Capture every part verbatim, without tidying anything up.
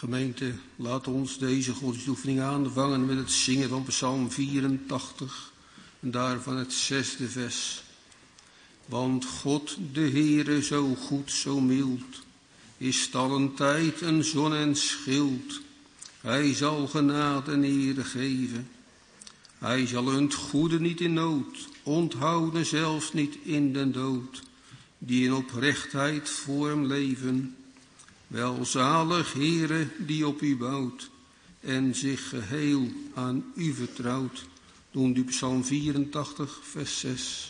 Gemeente, laat ons deze godsdienstoefening aanvangen met het zingen van Psalm vierentachtig en daarvan het zesde vers. Want God, de Heere, zo goed, zo mild, is talentijd een zon en schild. Hij zal genade en ere geven. Hij zal hun het goede niet in nood, onthouden zelfs niet in den dood, die in oprechtheid voor hem leven. Welzalig, Heere, die op u bouwt en zich geheel aan u vertrouwt. Doen u Psalm vierentachtig, vers zes.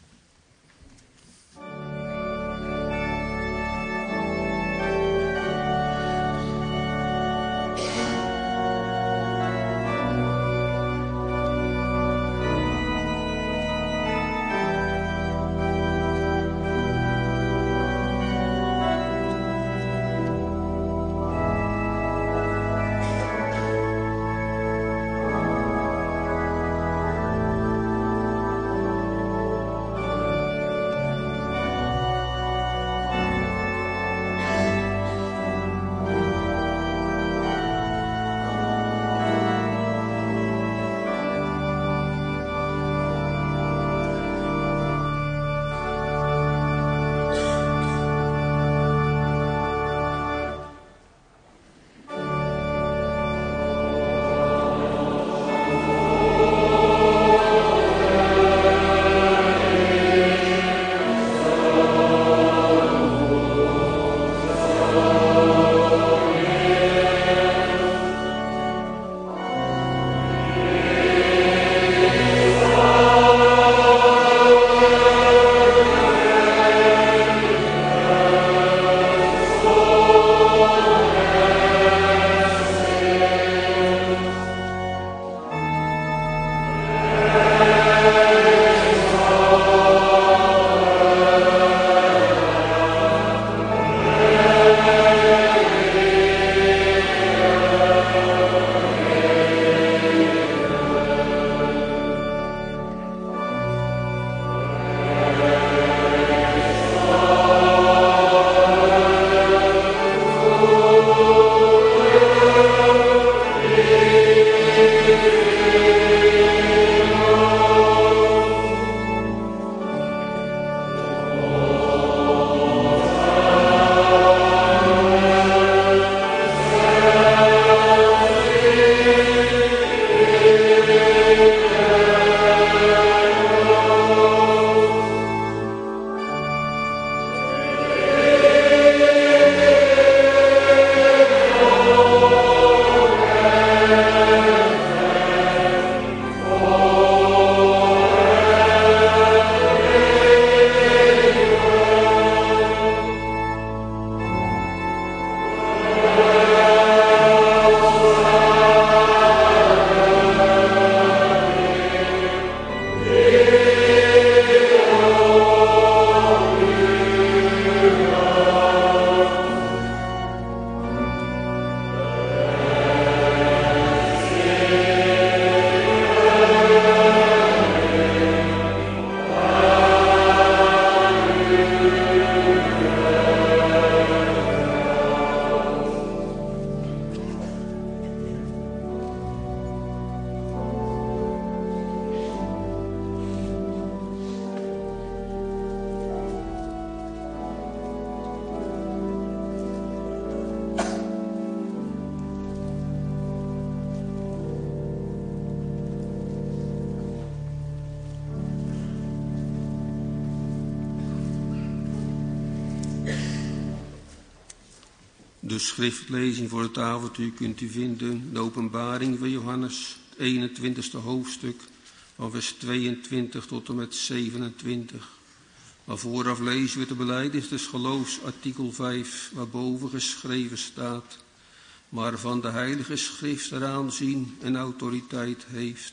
De schriftlezing voor het avontuur kunt u vinden, de openbaring van Johannes, het eenentwintigste hoofdstuk, van vers tweeëntwintig tot en met zevenentwintig. Maar vooraf lezen we de belijdenis des geloofs, artikel vijf, waarboven geschreven staat, maar van de heilige schrift er aanzien en autoriteit heeft.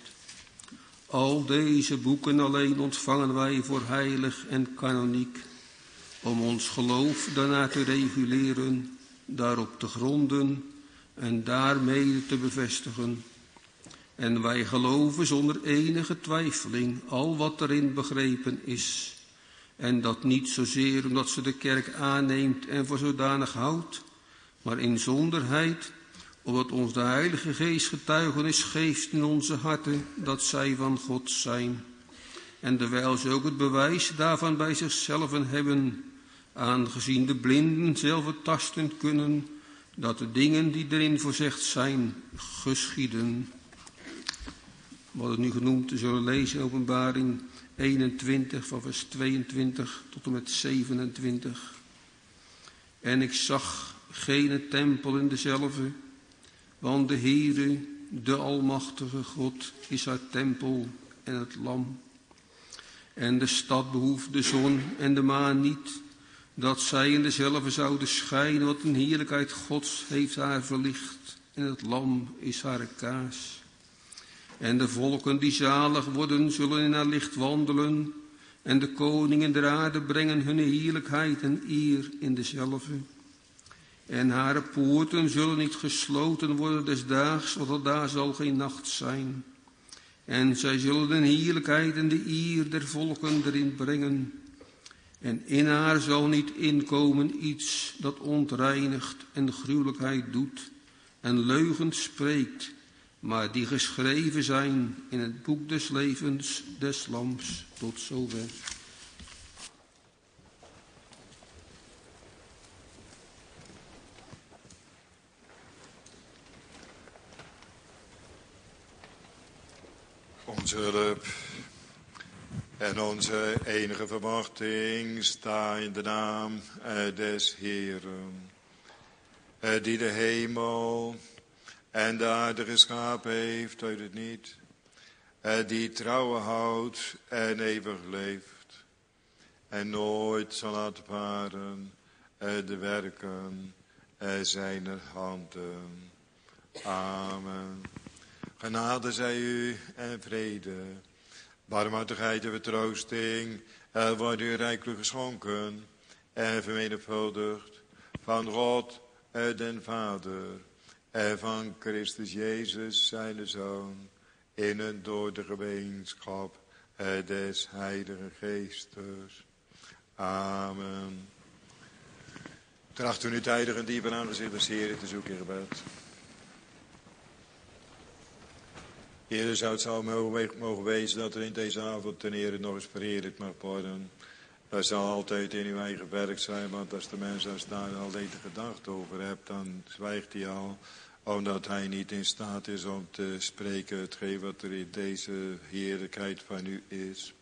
Al deze boeken alleen ontvangen wij voor heilig en kanoniek, om ons geloof daarna te reguleren, daarop te gronden en daarmee te bevestigen. En wij geloven zonder enige twijfeling al wat erin begrepen is. En dat niet zozeer omdat ze de kerk aanneemt en voor zodanig houdt, maar inzonderheid opdat ons de Heilige Geest getuigenis geeft in onze harten dat zij van God zijn. En terwijl ze ook het bewijs daarvan bij zichzelf hebben, aangezien de blinden zelf tasten kunnen, dat de dingen die erin voorzegd zijn, geschieden. Wat het nu genoemd, we zullen lezen in Openbaring eenentwintig, van vers tweeëntwintig tot en met zevenentwintig. En ik zag geen tempel in dezelve, want de Heere, de Almachtige God, is haar tempel en het Lam. En de stad behoeft de zon en de maan niet, dat zij in dezelve zouden schijnen, want een heerlijkheid Gods heeft haar verlicht, en het Lam is haar kaars. En de volken die zalig worden, zullen in haar licht wandelen, en de koningen der aarde brengen hun heerlijkheid en eer in dezelve. En haar poorten zullen niet gesloten worden des daags, want daar zal geen nacht zijn. En zij zullen de heerlijkheid en de eer der volken erin brengen. En in haar zal niet inkomen iets dat ontreinigt en gruwelijkheid doet en leugen spreekt, maar die geschreven zijn in het boek des levens des Lams. Tot zover. Onze hulp en onze enige verwachting sta in de naam des Heeren, die de hemel en de aarde geschapen heeft uit het niet, die trouwen houdt en eeuwig leeft, en nooit zal laten varen de werken zijner handen. Amen. Genade zij u en vrede, barmhartigheid en vertroosting worden u rijkelijk geschonken en vermenigvuldigd van God den Vader en van Christus Jezus zijn Zoon, in en door de gemeenschap des Heilige Geestes. Amen. Tracht u nu tijdig en dieper aangezicht des Heeren te zoeken in gebed. Heer, zou het zo mogen wezen dat er in deze avond ten Heere nog eens verheerlijkt mag worden. Dat zal altijd in uw eigen werk zijn, want als de mens daar alleen de gedachte over hebt, dan zwijgt hij al, omdat hij niet in staat is om te spreken hetgeen wat er in deze heerlijkheid van u is.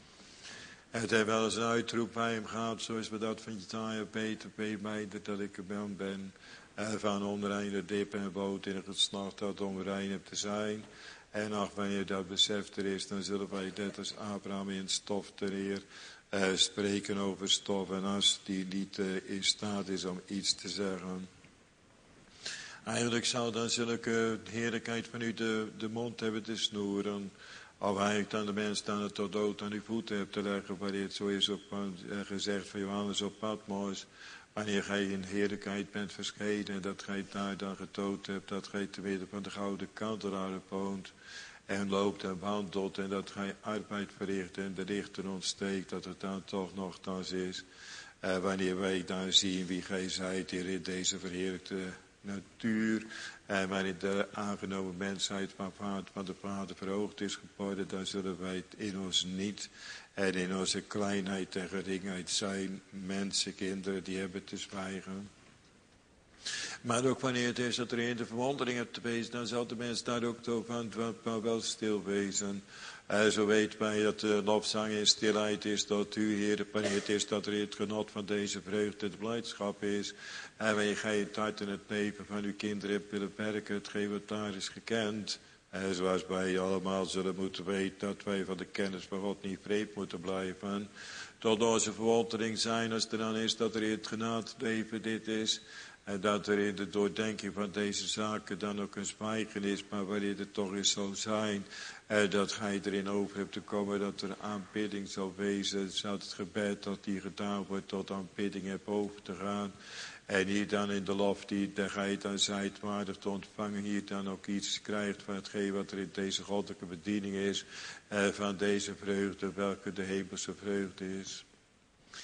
Het heeft wel eens een uitroep bij hem gehad, zoals we dat van Jesaja, Peter, Peter mij dat ik er ben, van onreine dip en boot in het snacht dat onrein hebt te zijn. En ach, wanneer dat beseft er is, dan zullen wij net als Abraham in stof ter eer uh, spreken over stof. En als die niet uh, in staat is om iets te zeggen. Eigenlijk zou dan zulke heerlijkheid van u de, de mond hebben te snoeren. Of eigenlijk dan de mens dan het tot dood aan uw voeten hebt te leggen. Wanneer het zo is op, uh, gezegd van Johannes op Patmos. Wanneer gij in heerlijkheid bent verschenen en dat gij daar dan getoond hebt, dat gij te midden van de gouden kandelaar woont en loopt en wandelt en dat gij arbeid verricht en de lichten ontsteekt, dat het dan toch nogthans is. Uh, wanneer wij dan zien wie gij zijt hier in deze verheerlijkte natuur en waarin de aangenomen mensheid van, van de Vader verhoogd is geworden, dan zullen wij het in ons niet en in onze kleinheid en geringheid zijn mensen, kinderen, die hebben te zwijgen. Maar ook wanneer het is dat er in de verwondering hebt te wezen, dan zal de mens daar ook van, van wel stil wezen. Uh, zo weet wij dat de lofzang in stilheid is tot u, Heer, wanneer het is dat er het genot van deze vreugde de blijdschap is. En wanneer gij het hart en het leven van uw kinderen hebt willen werken, hetgeen wat daar is gekend. En zoals wij allemaal zullen moeten weten dat wij van de kennis van God niet vreemd moeten blijven. Tot onze verwondering zijn als er dan is dat er in het genadeleven dit is. En dat er in de doordenking van deze zaken dan ook een zwijgen is. Maar wanneer het toch eens zal zijn. En dat gij erin over hebt te komen dat er aanbidding zal wezen. Zodat het gebed dat hier gedaan wordt tot aanbidding hebt over te gaan. En hier dan in de lof die de gij dan zijt waardig te ontvangen. Hier dan ook iets krijgt van hetgeen wat er in deze goddelijke bediening is. Eh, van deze vreugde welke de hemelse vreugde is.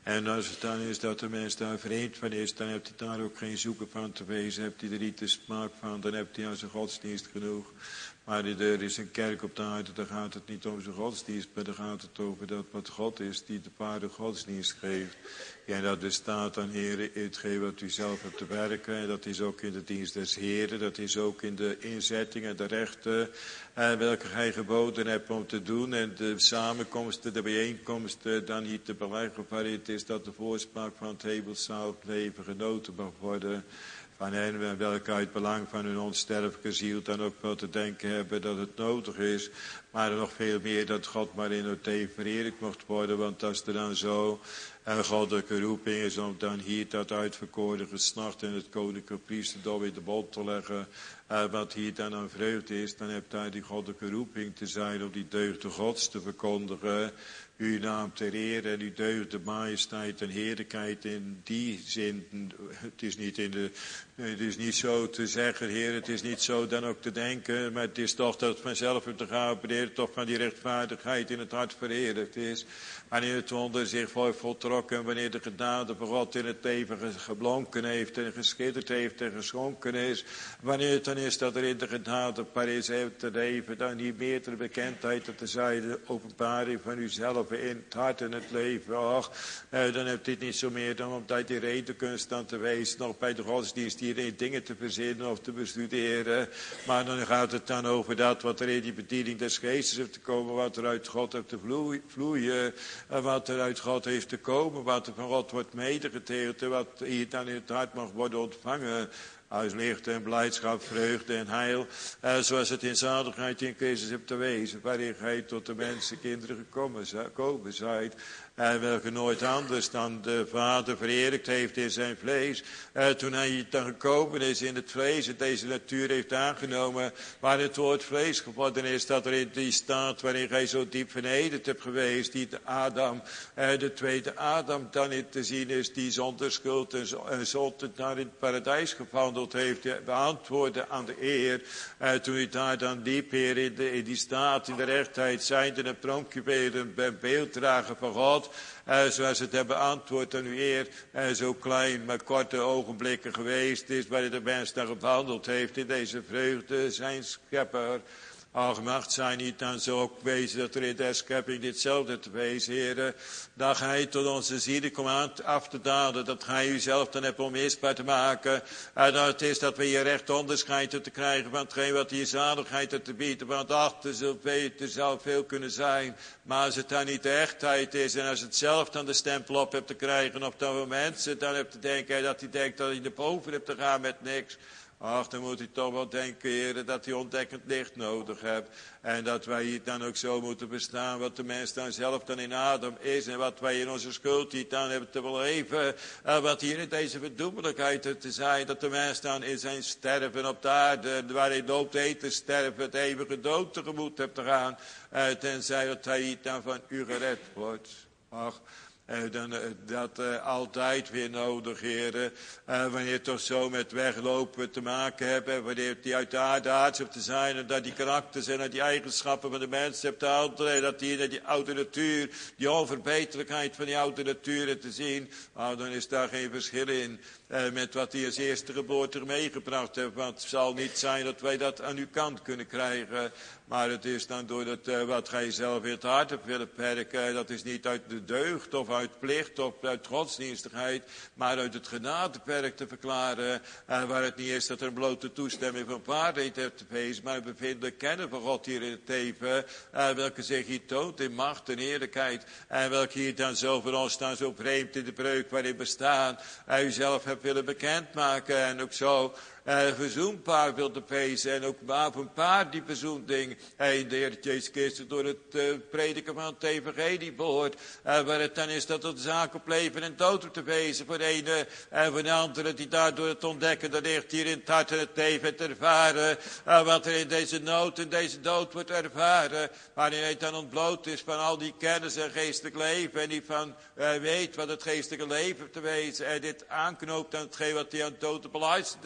En als het dan is dat de mens daar vreemd van is, dan heeft hij daar ook geen zoeken van te wezen. Hebt hij er niet de smaak van, dan hebt hij aan zijn godsdienst genoeg. Maar er is een kerk op de aarde, daar gaat het niet om zijn godsdienst, maar daar gaat het over dat wat God is, die de paarden godsdienst geeft. Ja, en dat bestaat dan, heren, hetgeen wat u zelf hebt te werken. En dat is ook in de dienst des Heren, dat is ook in de inzettingen, de rechten, en welke gij geboden hebt om te doen. En de samenkomsten, de bijeenkomsten, dan niet te beleggen waarin het is dat de voorspraak van het hemelszalig leven genoten mag worden. Van hen welke uit belang van hun onsterfelijke ziel dan ook wel te denken hebben dat het nodig is. Maar nog veel meer dat God maar in het leven verheerlijkt mocht worden. Want als er dan zo een goddelijke roeping is om dan hier dat uitverkoren geslacht en het koninklijke priesterdom in de bond te leggen. Uh, wat hier dan aan vreugde is, dan hebt hij die goddelijke roeping te zijn om die deugden Gods te verkondigen. Uw naam te eren en uw deugde majesteit en heerlijkheid in die zin. Het is niet in de, het is niet zo te zeggen, Heer, het is niet zo dan ook te denken, maar het is toch dat vanzelf op de gave, Heer, toch van die rechtvaardigheid in het hart verheerlijkt is. Wanneer het wonder zich voltrokken, wanneer de genade van God in het leven geblonken heeft en geschitterd heeft en geschonken is. Wanneer het dan is dat er in de genade Parijs heeft te leven, dan niet meer ter bekendheid te zijn, de openbaring van uzelf in het hart en het leven. Och, eh, dan hebt dit niet zo meer dan omdat die redenkunst aan te wezen, nog bij de godsdienst hierin dingen te verzinnen of te bestuderen. Maar dan gaat het dan over dat wat er in die bediening des geestes heeft te komen, wat er uit God heeft te vloeien, en wat er uit God heeft te komen, wat er van God wordt medegedeeld en wat hier dan in het hart mag worden ontvangen. Als licht en blijdschap, vreugde en heil, eh, zoals het in zaligheid in Christus hebt te wezen, waarin gij tot de mensenkinderen gekomen, gekomen zijt. En welke nooit anders dan de Vader verheerlijkt heeft in zijn vlees. Eh, toen hij dan gekomen is in het vlees en deze natuur heeft aangenomen, waar het woord vlees geworden is, dat er in die staat waarin gij zo diep vernederd hebt geweest, die de Adam, eh, de tweede Adam dan in te zien is, die zonder schuld en zonde naar in het paradijs gewandeld heeft, beantwoordde aan de eer. Eh, toen hij daar dan diep, Heer, in, de, in die staat, in de rechtheid, zijnde een pronkjuweel, een beelddrager van God. Uh, zoals het hebben beantwoord aan uw eer, uh, zo klein maar korte ogenblikken geweest is, waarin de mens dan gewandeld heeft in deze vreugde, zijn schepper. Ach, macht zij niet dan zo ook wezen dat er in de schepping ditzelfde te wezen, heren, dat gij tot onze zielen komt af te dalen, dat gij uzelf dan hebt onmisbaar te maken, en dat het is dat we hier recht onderscheid te krijgen van hetgeen wat hier zaligheid te bieden, want ach, er zal veel, er zal veel kunnen zijn, maar als het dan niet de echtheid is, en als het zelf dan de stempel op hebt te krijgen, of dat we mensen dan hebben te denken, dat hij denkt dat hij naar boven hebt te gaan met niks. Ach, dan moet u toch wel denken, heren, dat u ontdekkend licht nodig hebt. En dat wij hier dan ook zo moeten bestaan, wat de mens dan zelf dan in Adam is. En wat wij in onze schuld hier dan hebben te beleven. En wat hier in deze verdoemelijkheid te zijn, dat de mens dan in zijn sterven op de aarde, waarin loopt eten sterven, het eeuwige dood tegemoet hebt te gaan. Uh, tenzij dat hij hier dan van u gered wordt. Ach. Uh, dan, uh, dat uh, altijd weer nodig, heren. Uh, wanneer toch zo met weglopen te maken hebben. Wanneer die uit de aarde aards hebt te zijn. En dat die karakters en die eigenschappen van de mens hebt te handelen. En dat die in die oude natuur, die onverbeterlijkheid van die oude natuur te zien. Nou, dan is daar geen verschil in. Uh, met wat hij als eerste geboorte meegebracht heeft. Want het zal niet zijn dat wij dat aan uw kant kunnen krijgen. Maar het is dan door dat, uh, wat gij zelf in het hart hebt willen perken. Dat is niet uit de deugd of uit plicht of uit godsdienstigheid. Maar uit het genadeperk te verklaren. Uh, waar het niet is dat er een blote toestemming van waarheid heeft te wezen. Maar we vinden kennen van God hier in het leven. Uh, welke zich hier toont in macht en eerlijkheid. En welke hier dan zo voor ons dan zo vreemd in de breuk waarin bestaan. Uh, u zelf hebt willen bekendmaken. En ook zo. Uh, verzoenpaar wilde wezen en ook maar een paar die verzoending in de Heer Jezus Christus door het uh, prediken van het evangelie behoort. Uh, waar het dan is dat het zaak op leven en dood te wezen voor de ene en voor de andere die daardoor het ontdekken dat ligt hier in het hart en het leven te ervaren. Uh, wat er in deze nood en deze dood wordt ervaren. Wanneer hij dan ontbloot is van al die kennis en geestelijk leven en die van uh, weet wat het geestelijke leven te wezen en dit aanknoopt aan hetgeen wat hij aan het dood te beluisteren is.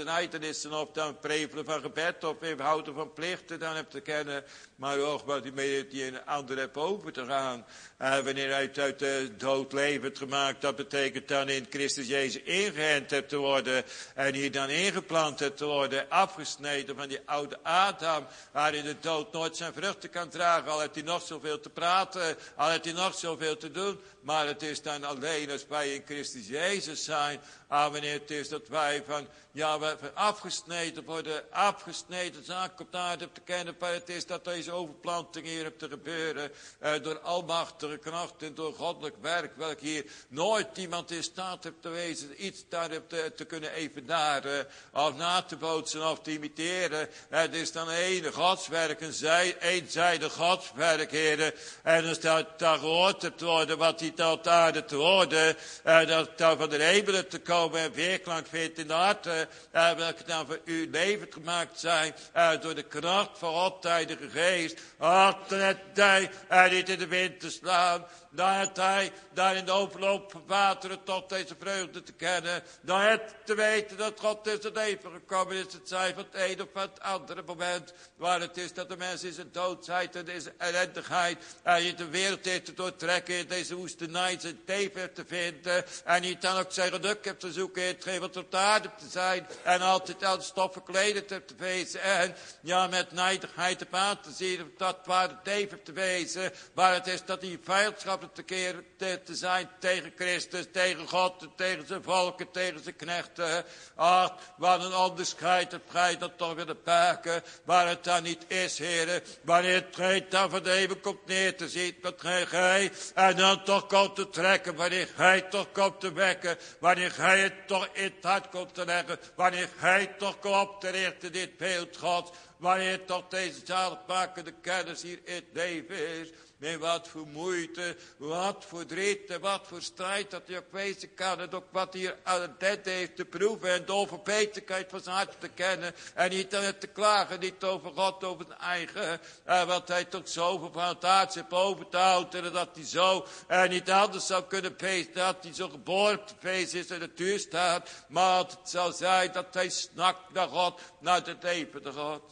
beslissen of dan prevelen van gebed of even houden van plichten dan hebt te kennen. Maar ook wat hij met die een ander hebt over te gaan. En wanneer hij het uit de dood levend gemaakt, dat betekent dan in Christus Jezus ingeënt hebt te worden. En hier dan ingeplant hebt te worden, afgesneden van die oude Adam, waarin de dood nooit zijn vruchten kan dragen. Al heeft hij nog zoveel te praten, al heeft hij nog zoveel te doen. Maar het is dan alleen als wij in Christus Jezus zijn. Ah, wanneer het is dat wij van, ja, wij van afgesneden worden, afgesneden zaak op de aarde te kennen. Maar het is dat deze overplanting hier hebt te gebeuren. Eh, door almachtige kracht en door goddelijk werk. Welk hier nooit iemand in staat hebt te wezen. Iets daar hebt te, te kunnen evenaren. Of na te bootsen of te imiteren. Het is dan één godswerk. Een zij, eenzijdig godswerk, heren. En als dat daar gehoord hebt worden wat hij tot aarde te worden. Eh, dat daar van de hemelen te komen. En weerklank vindt in de harten. Uh, welke dan voor u levend gemaakt zijn. Uh, door de kracht van God, Heilige Geest. Altijd hij uh, niet in de wind te slaan. Dan het hij daar in de overloop van wateren tot deze vreugde te kennen. Dan het te weten dat God is het leven gekomen is. Het zij van het een of van het andere moment. Waar het is dat de mens in zijn doodsheid en deze ellendigheid. En in de wereld heeft te doortrekken. In deze woestenij zijn teven heeft te vinden. En niet dan ook zijn geluk heeft te zoeken. In hetgeen wat op de aarde te zijn. En altijd aan de stof verkleed heeft te wezen. En ja, met nijdigheid op aan te zien. Dat waar het teven heeft te wezen. Waar het is dat die vijandschap te keren te, te zijn tegen Christus, tegen God, tegen zijn volken, tegen zijn knechten. Ach, wat een onderscheid heb gij dat toch willen pakken, waar het dan niet is, heren. Wanneer het gij dan van de hemel komt neer te zien, wat gij, gij en dan toch komt te trekken, wanneer gij toch komt te wekken, wanneer gij het toch in het hart komt te leggen, wanneer gij toch komt op te richten dit beeld God, wanneer toch deze zaligmakende kennis hier in het leven is. Nee, wat voor moeite, wat voor verdriet en wat voor strijd dat hij ook wezen kan. En ook wat hij aan het bed heeft te proeven en de overbeterheid van zijn hart te kennen. En niet aan het te klagen, niet over God, over zijn eigen. En wat hij toch zoveel van het aards heeft over te houden. En dat hij zo en niet anders zou kunnen feesten. Dat hij zo geboren te feesten is in de natuur staat. Maar het zou zijn dat hij snakt naar God, naar de levende God.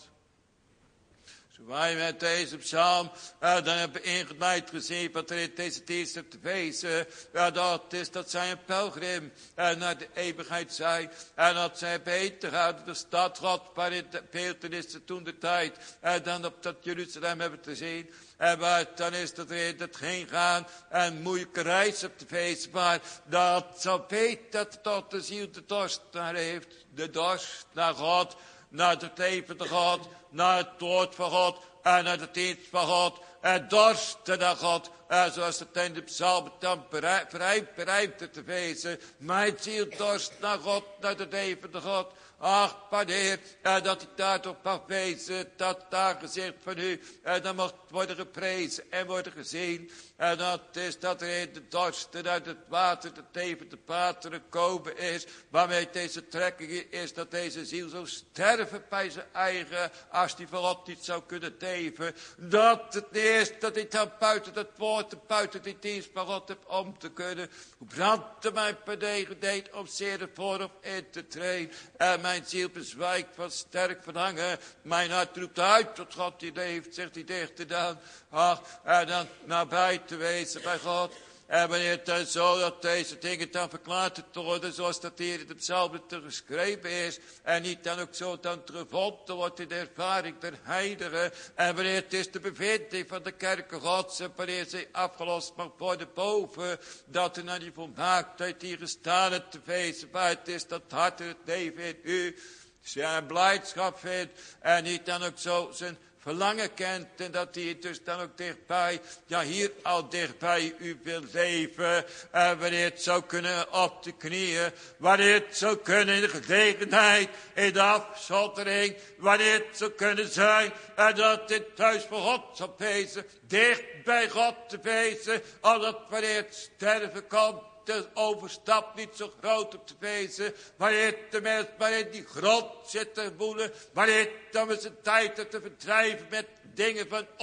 Wij met deze psalm, uh, dan hebben we ingeleid gezien wat er in deze dienst heeft te wezen. Uh, dat is dat zij een pelgrim uh, naar de eeuwigheid zijn. En dat zij beter gaan de stad God, waarin de beeltenissen toen de tijd. Uh, dan op dat Jeruzalem hebben te zien. En uh, dan is dat er dat geen gaan en moeilijke reis op te wezen. Maar dat zal weten dat tot de ziel de dorst naar heeft. De dorst naar God, naar het levende God. Naar het woord van God en naar de dienst van God. En dorsten naar God. En zoals het in de psalm dan bereikt, bereikt te wezen. Mijn ziel dorst naar God, naar de levende God. Ach, wanneer, en dat ik daar toch mag wezen, dat daar gezicht van u, en dan mag worden geprezen en worden gezien. En dat is dat er in de dorst en uit het water, de teven, de wateren komen is, waarmee deze trekking is, dat deze ziel zou sterven bij zijn eigen, als die van God niet zou kunnen teven. Dat het is, dat ik dan buiten het woord en buiten die dienst van God heb om te kunnen. Hoe brandde mijn pedegen deed om zeer de voorop in te treden. En mijn ziel bezwijkt van sterk verlangen. Mijn hart roept uit tot God die leeft, zegt hij dichter dan. Ach, en dan nabij te wezen bij God. En wanneer het dan zo dat deze dingen dan verklaard te worden, zoals dat hier in de psalmen te geschreven is, en niet dan ook zo dan gevonden wordt in de ervaring der heiligen, en wanneer het is de bevinding van de kerken Gods, en wanneer ze afgelost mag worden boven, dat er naar die volmaaktheid hier gestaan het te wezen, maar het is dat hart en het leven in u, zijn blijdschap vindt, en niet dan ook zo zijn verlangen kent en dat hij dus dan ook dichtbij, ja hier al dichtbij u wil leven. En wanneer het zou kunnen op de knieën, wanneer het zou kunnen in de gelegenheid, in de afzondering, wanneer het zou kunnen zijn en dat dit thuis voor God zal wezen, dicht bij God te wezen, omdat wanneer het sterven komt, de overstap niet zo groot op te wezen, wanneer de mens maar in die grond zit te woelen, wanneer dan we zijn tijd te verdrijven met dingen van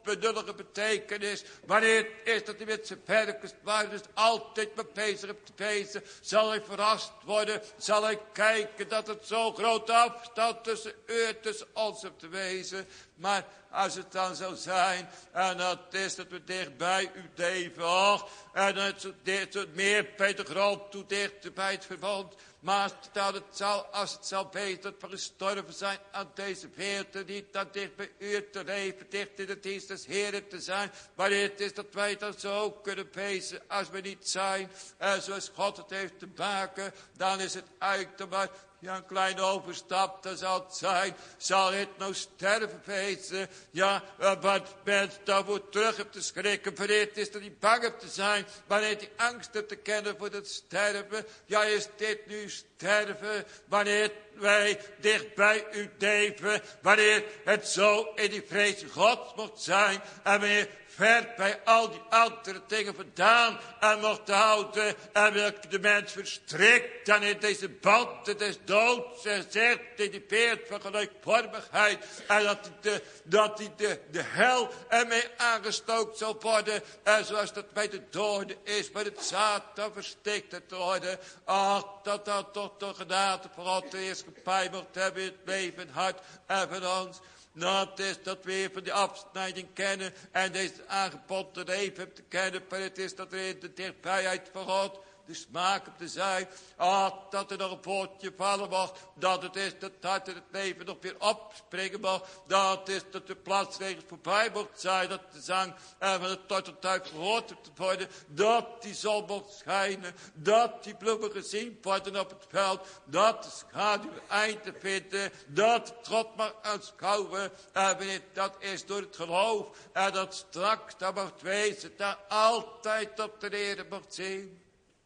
benullige betekenis. Wanneer het is dat hij met zijn werkers maar dus altijd mee bezig op te pezen. Zal hij verrast worden. Zal hij kijken dat het zo'n grote afstand tussen u en tussen ons hebt te wezen. Maar als het dan zou zijn, en dat is dat we dichtbij u leven, och, en het zo, dicht, zo meer bij de grond toe dicht bij het verbond. Maar dat het zal, als het zal weten dat we gestorven zijn aan deze wereld, en niet dan dicht bij u te leven, dicht in de dienst des Heeren te zijn. Maar het is dat wij dan zo kunnen wezen, als we niet zijn, en zoals God het heeft te maken, dan is het eigenlijk maar ja, een kleine overstap, dat zal het zijn. Zal het nou sterven wezen? Ja, wat mensen daarvoor terug hebt te schrikken. Wanneer het is dat hij bang hebt te zijn. Wanneer hij angst hebt te kennen voor het sterven. Ja, is dit nu sterven? Wanneer wij dicht bij u leven. Wanneer het zo in die vrees Gods mocht zijn. En wanneer ver bij al die andere dingen vandaan en mocht houden. En welke de mens verstrikt dan in deze banden des doods en zegt in die beeld van gelijkvormigheid. En dat die de, dat die de, de hel ermee aangestookt zal worden. En zoals dat bij de doden is, bij het zaad dan verstikt te worden. Ach, dat dat toch de genade van God de heerschappij mocht hebben in het leven en hart en van ons. Nou, het is dat we even die afsnijding kennen en deze aangeboden leven hebben te kennen. Maar het is dat er in de dichtbijheid van God de smaak op te zijn. Ah, dat er nog een poortje vallen mag. Dat het is dat het hart in het leven nog weer opspringen mag. Dat het is dat de plaatsregels voorbij mocht zijn. Dat de zang en van het torteltuig gehoord te worden. Dat die zon mocht schijnen. Dat die bloemen gezien worden op het veld. Dat de schaduw eind te vinden. Dat het God mag aanschouwen. En wanneer dat is door het geloof. En dat straks dat mag wezen. Dat altijd op de Heer mag zien.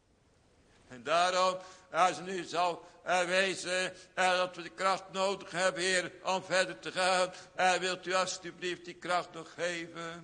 En daarom, als het nu zou uh, wezen uh, dat we de kracht nodig hebben, Heer, om verder te gaan. En uh, wilt u alstublieft die kracht nog geven?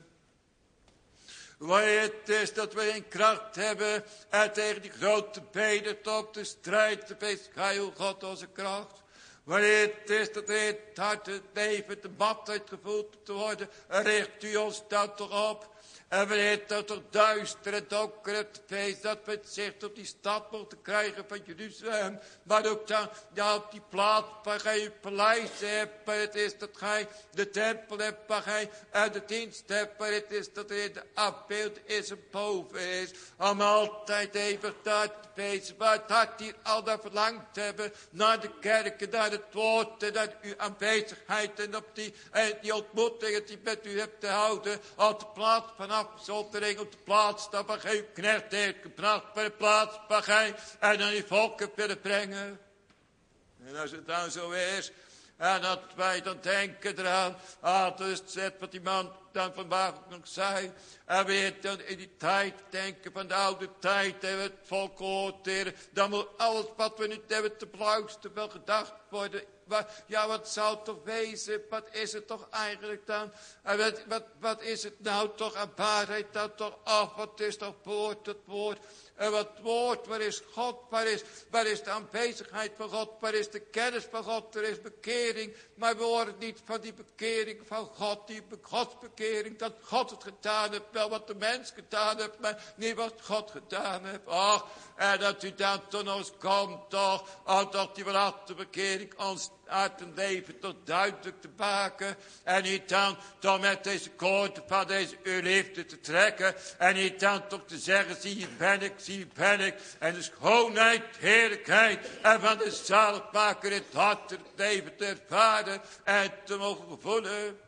Wanneer het is dat we een kracht hebben en tegen die grote beden op de strijd te wees, gij, o God, onze kracht. Wanneer het is dat in het hart, het leven, de matheid gevoeld te worden, richt u ons dan toch op. En wanneer het dan toch duister en donker het feest dat we het zicht op die stad mochten krijgen van Jeruzalem. Maar ook dan ja, op die plaats waar gij uw paleis hebt. Maar het is dat gij de tempel hebt waar gij en de dienst hebt. Maar het is dat er in de afbeeld is en boven is. Om altijd even daar te wezen. Waar het hart hier al naar verlangd hebben. Naar de kerken, naar het woord en naar uw aanwezigheid. En op die, en die ontmoetingen die met u hebt te houden. Op de plaats van afzondering, op de plaats dat waar gij uw knecht heeft gebracht. Bij de plaats waar gij en dan die volken willen brengen. En als het dan zo is. En dat wij dan denken eraan. Ah, dat is het zet wat die man dan vandaag ook nog zei. En weer dan in die tijd denken van de oude tijd. En het volk hoort, Heer. Dan moet alles wat we nu hebben te beluisteren wel gedacht worden. Ja, wat zou het toch wezen? Wat is het toch eigenlijk dan? En wat, wat, wat is het nou toch aan waarheid dan toch? Ach, wat is toch woord, het woord. En wat woord, waar is God? Waar is, waar is de aanwezigheid van God? Waar is de kennis van God? Er is bekering. Maar we horen niet van die bekering van God. Die godsbekering, dat God het gedaan heeft. Wel wat de mens gedaan heeft, maar niet wat God gedaan heeft. Ach, en dat u dan tot ons komt, toch. Oh, toch die verlachte bekering ons uit een leven tot duidelijk te maken. En niet dan toch met deze koord van deze uw liefde te trekken. En niet dan toch te zeggen, zie hier ben ik, zie hier ben ik. En de schoonheid, heerlijkheid en van de zaligmaker in het hart het leven te ervaren en te mogen gevoelen.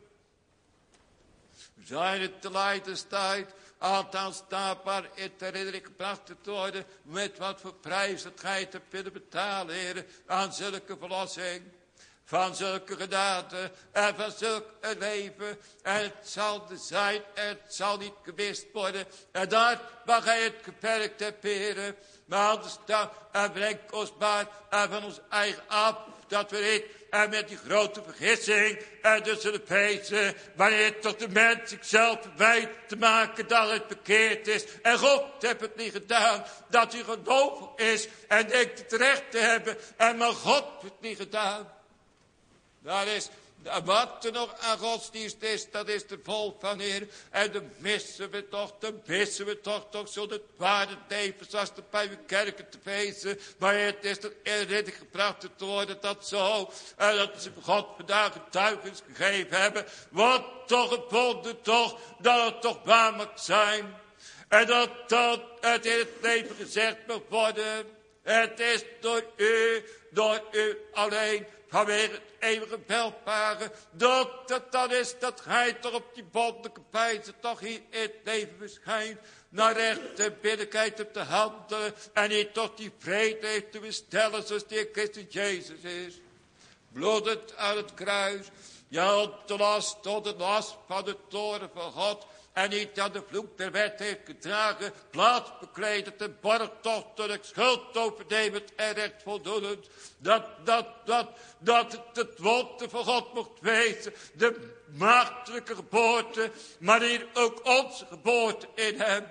Zijn het de lijdenstijd, althans staapbaar in herinnering gebracht te worden, met wat voor prijs dat gij te willen betalen, Heer, aan zulke verlossing. Van zulke genade en van zulk een leven. En het zal er zijn en het zal niet gemist worden. En daar waar gij het geperkt hebt, Heer. Maar anders dan en breng ons maar en van ons eigen af. Dat we niet en met die grote vergissing en dus zullen wezen. Wanneer toch de mens zichzelf wijt te maken dat het bekeerd is. En God heeft het niet gedaan. Dat hij gelovig is en denkt het recht te hebben. En maar God heeft het niet gedaan. Daar is, Wat er nog aan godsdienst is, dat is er vol van, Heer. En dan missen we toch, dan missen we toch, toch zo het ware leven, zoals de bij uw kerken te feesten. Maar het is er eerder gebracht te worden, dat zo, en dat ze God vandaag getuigenis gegeven hebben. Wat toch een wonder toch, dat het toch waar mag zijn. En dat dat het in het leven gezegd mag worden. Het is door u, door u alleen, vanwege het eeuwige welvaren, dat het dan is dat gij toch op die wonderlijke wijze toch hier in het leven verschijnt, naar recht en billijkheid op te handelen, en hier toch die vrede heeft te bestellen, zoals die Christus Jezus is. Bloedend aan het kruis, ja, op de last, tot de last van de toren van God, en niet aan de vloek der wet heeft gedragen, plaats bekledend en borgtocht door ik schuld overnemend en recht voldoenend. Dat, dat, dat, dat het het wonder van God mocht wezen, de maagdelijke geboorte, maar hier ook onze geboorte in hem.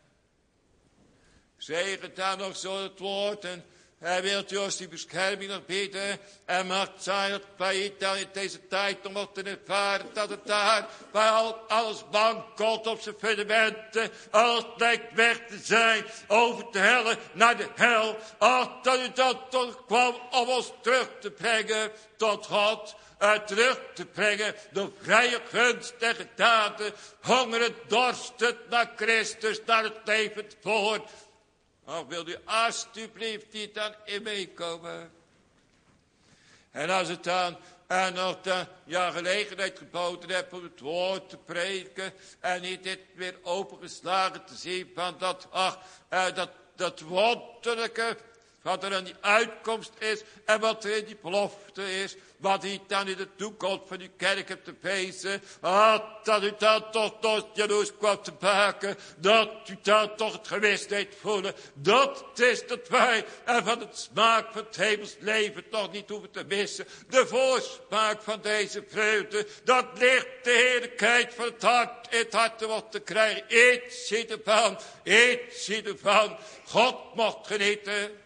Zegen daar nog zo het woord en hij wilt u ons die bescherming nog bieden. En mag zijn dat wij dan in deze tijd nog mochten ervaren dat het daar bij al, alles wankelt op zijn fundamenten. Alles lijkt weg te zijn, over te hellen naar de hel. Ach, dat u dat toch kwam om ons terug te brengen tot God. Uh, terug te brengen door vrije gunst en genade. Hongeren, dorstend naar Christus, naar het levend woord. Of wilt u alsjeblieft niet aan in meekomen? En als het dan en nog dan ja, gelegenheid geboden hebt om het woord te prediken en niet dit weer opengeslagen te zien van dat, ach, uh, dat, dat wonderlijke, wat er aan die uitkomst is en wat er in die belofte is. Wat u dan in de toekomst van uw kerk hebt te feesten. Ah, dat u dan toch nog jaloers kwam te maken. Dat u dan toch het gewist deed voelen. Dat is dat wij en van het smaak van het hemels leven toch niet hoeven te missen. De voorsmaak van deze vreugde. Dat ligt de heerlijkheid van het hart in het hart te wat te krijgen. Eet, zie ervan. Eet, zie ervan. God mocht genieten.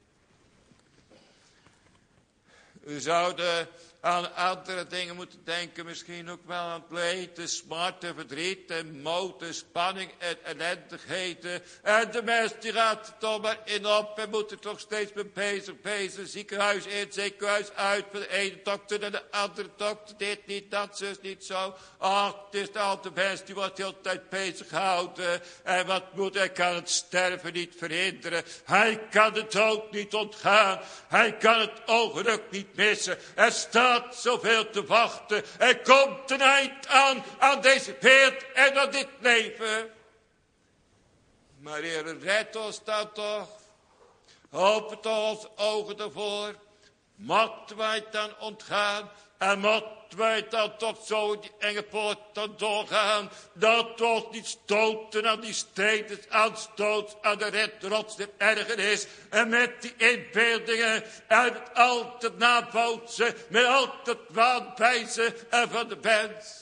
U zou aan andere dingen moeten denken, misschien ook wel aan het leed, de smart, de verdriet, de moed, de spanning en ellendigheden. En de mens die gaat er toch maar in op en moet er toch steeds mee bezig, bezig. Ziekenhuis in, ziekenhuis uit, van de ene dokter naar de andere dokter, dit niet, dat, zus niet zo. Ach, het is de oude mens die wordt de hele tijd bezig gehouden. En wat moet hij, kan het sterven niet verhinderen. Hij kan de dood niet ontgaan. Hij kan het ongeluk niet missen. Er staat zoveel te wachten. Er komt een eind aan, aan deze wereld en aan dit leven. Maar Heer, red ons dan toch. Open toch onze ogen ervoor. Mochten wij het dan ontgaan. En mochten wij dan toch zo die enge poort dan doorgaan. Dat toch niet stoten aan die steden, aanstoot aan de redrots der ergernis. En met die inbeeldingen en het altijd nabootsen, met altijd waanwijzen en van de mens.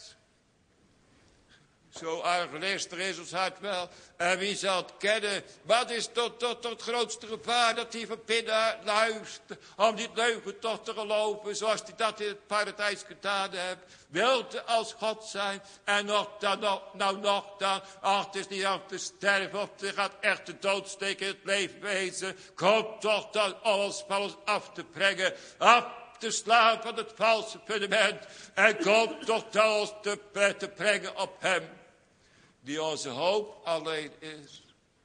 Zo arglistig is ons hart wel. En wie zal het kennen? Wat is tot, tot, tot het grootste gevaar dat hij van binnen luistert. Om die leugen toch te geloven. Zoals hij dat in het paradijs gedaan heeft. Wilde als God zijn. En nog dan, nog, nou nog dan. Ach, het is niet af te sterven. Of er gaat echt de dood steken in het leven wezen. Kom toch dan alles van ons af te brengen. Af te slaan van het valse fundament. En kom toch dan ons te, te brengen op hem. Die onze hoop alleen is.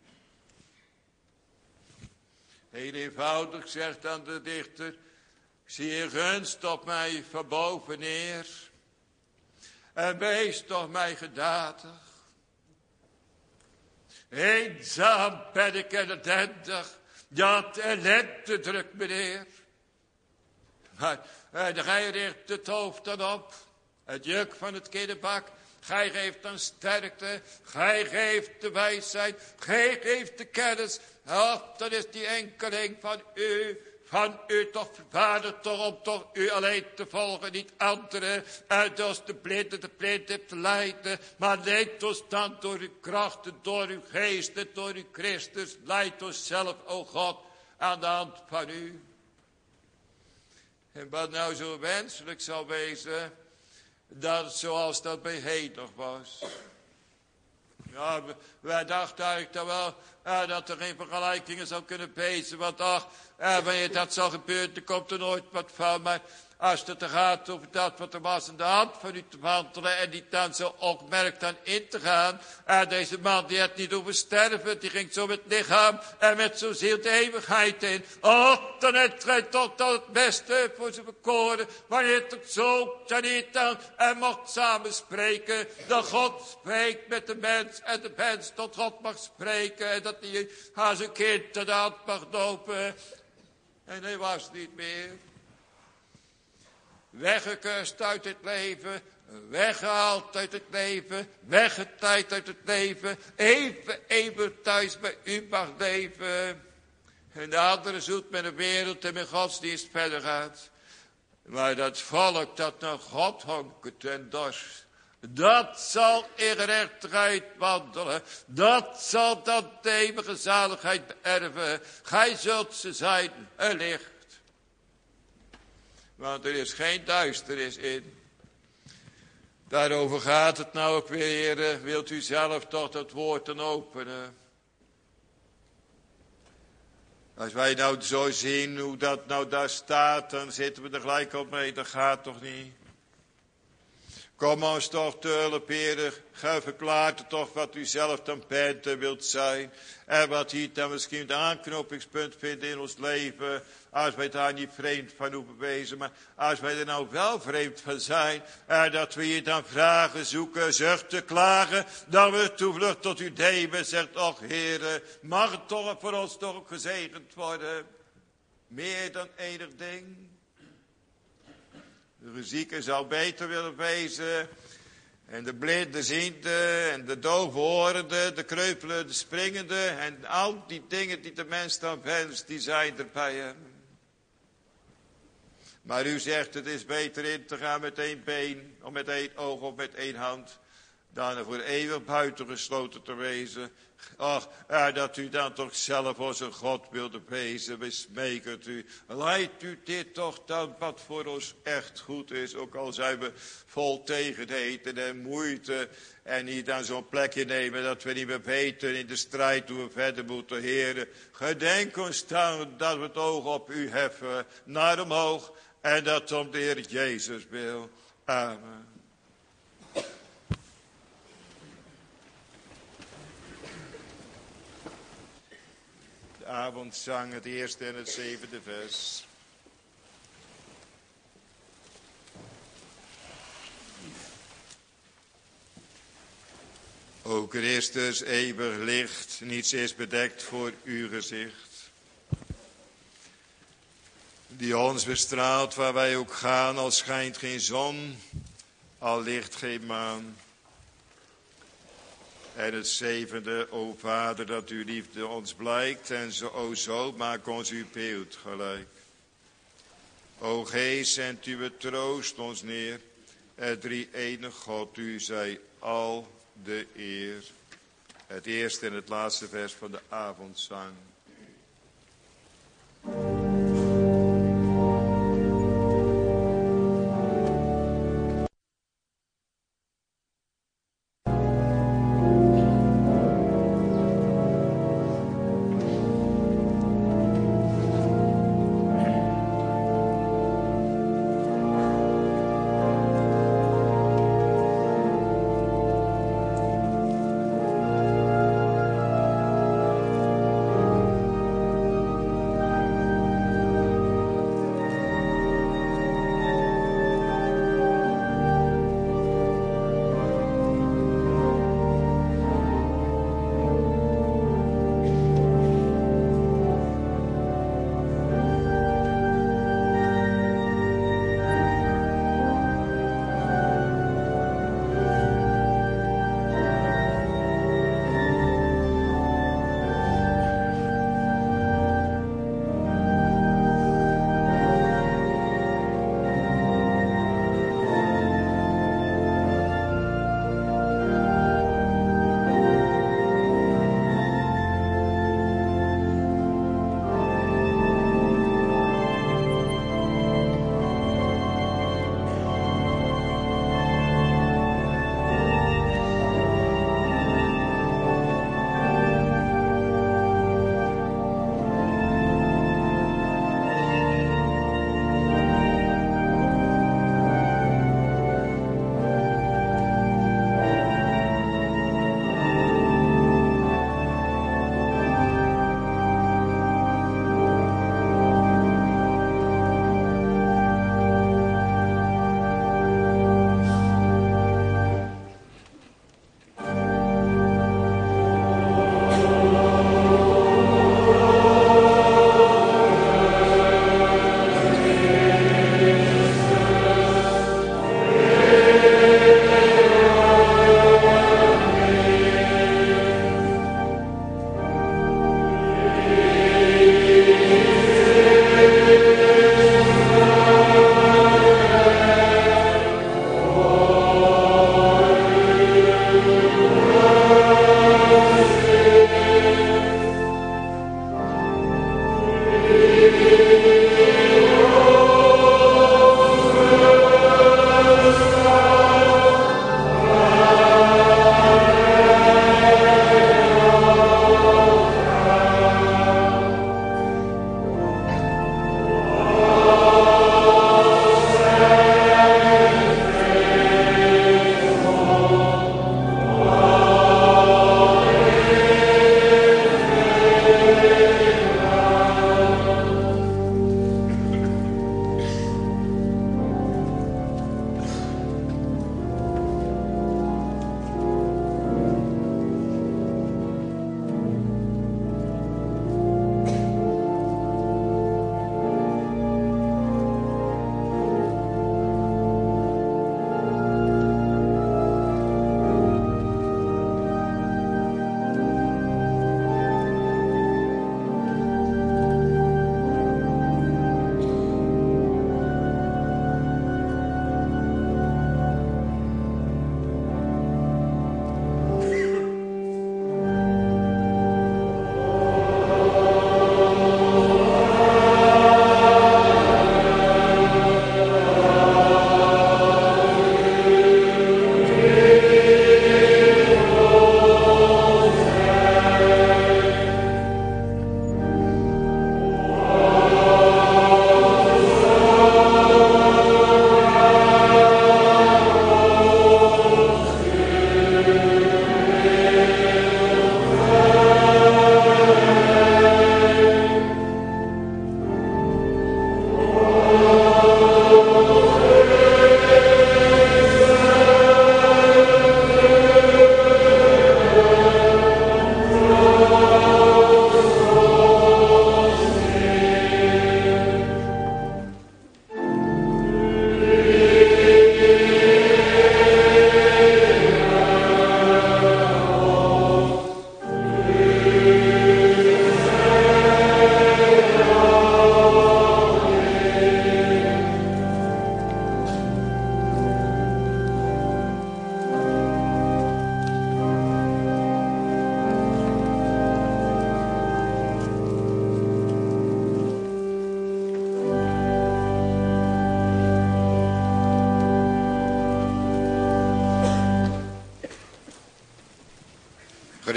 Heel eenvoudig zegt dan de dichter. Zie je gunst op mij van boven neer. En wees toch mij gedatig. Eenzaam ben ik en ellendig. Ja, het ellende drukt me neer. Maar en gij richt het hoofd dan op. Het juk van het kinderbak. Gij geeft dan sterkte, gij geeft de wijsheid, gij geeft de kennis. Ach, dat is die enkeling van u, van u toch vervaardigd toch om toch u alleen te volgen, niet anderen. En dus de blinde de blind hebt te leiden, maar leidt ons dan door uw krachten, door uw geest, door uw Christus. Leidt ons zelf, o God, aan de hand van u. En wat nou zo wenselijk zal wezen, Dat zoals dat bij Hedog was. Ja, wij dachten eigenlijk dan wel eh, dat er geen vergelijkingen zou kunnen wezen. Want ach, eh, wanneer dat zal gebeuren, dan komt er nooit wat van. Maar als het er gaat over dat wat er was aan de hand van u te wandelen en die dan zo opmerkt aan in te gaan. Eh, deze man die had niet over sterven, die ging zo met lichaam en met zo'n ziel de eeuwigheid in. Oh, dan heeft hij toch dat het beste voor zijn bekoren. Wanneer het zo zijn niet dan en mocht samen spreken. Dat God spreekt met de mens en de mens tot God mag spreken. En dat hij haar zijn kind aan de hand mag lopen. En hij was niet meer. Weggekust uit het leven, weggehaald uit het leven, weggetijd uit het leven, even eeuwig thuis bij u mag leven. En de andere zoekt met de wereld en met godsdienst verder gaat. Maar dat volk dat naar God honkert en dorst, dat zal in gerechtigheid wandelen, dat zal dat de eeuwige zaligheid beërven. Gij zult ze zijn een licht. Want er is geen duisternis in. Daarover gaat het nou ook weer, heren. Wilt u zelf toch dat woord dan openen? Als wij nou zo zien hoe dat nou daar staat, dan zitten we er gelijk op mee. Dat gaat toch niet? Kom ons toch te hulp, heren. Gij verklaart het toch wat u zelf dan bent en wilt zijn. En wat hier dan misschien het aanknopingspunt vindt in ons leven. Als wij daar niet vreemd van hoeven wezen. Maar als wij er nou wel vreemd van zijn. En dat we hier dan vragen, zoeken, zuchten, klagen. Dan we toevlucht tot u nemen. Zegt, och heren, mag het toch voor ons toch ook gezegend worden. Meer dan enig ding. De zieke zou beter willen wezen. En de blinde ziende. En de dove horende. De kreupele springende. En al die dingen die de mens dan wenst. Die zijn er bij hem. Maar u zegt het is beter in te gaan met één been. Of met één oog of met één hand. Dan er voor eeuwig buitengesloten te wezen. Ach, ja, dat u dan toch zelf onze God wilde wezen. We smeken het u. Leidt u dit toch dan wat voor ons echt goed is. Ook al zijn we vol tegenheden en moeite. En niet aan zo'n plekje nemen dat we niet meer weten in de strijd hoe we verder moeten. Heren, gedenk ons dan dat we het oog op u heffen. Naar omhoog. En dat om de Heer Jezus wil. Amen. Avondzang, het eerste en het zevende vers. O Christus, eeuwig licht, niets is bedekt voor uw gezicht. Die ons bestraalt waar wij ook gaan, al schijnt geen zon, al licht geen maan. En het zevende, o Vader, dat uw liefde ons blijkt. En zo, o zo, maak ons uw beeld gelijk. O Geest, zendt uw troost ons neer. Het drie-enig God, u zij al de eer. Het eerste en het laatste vers van de avondzang.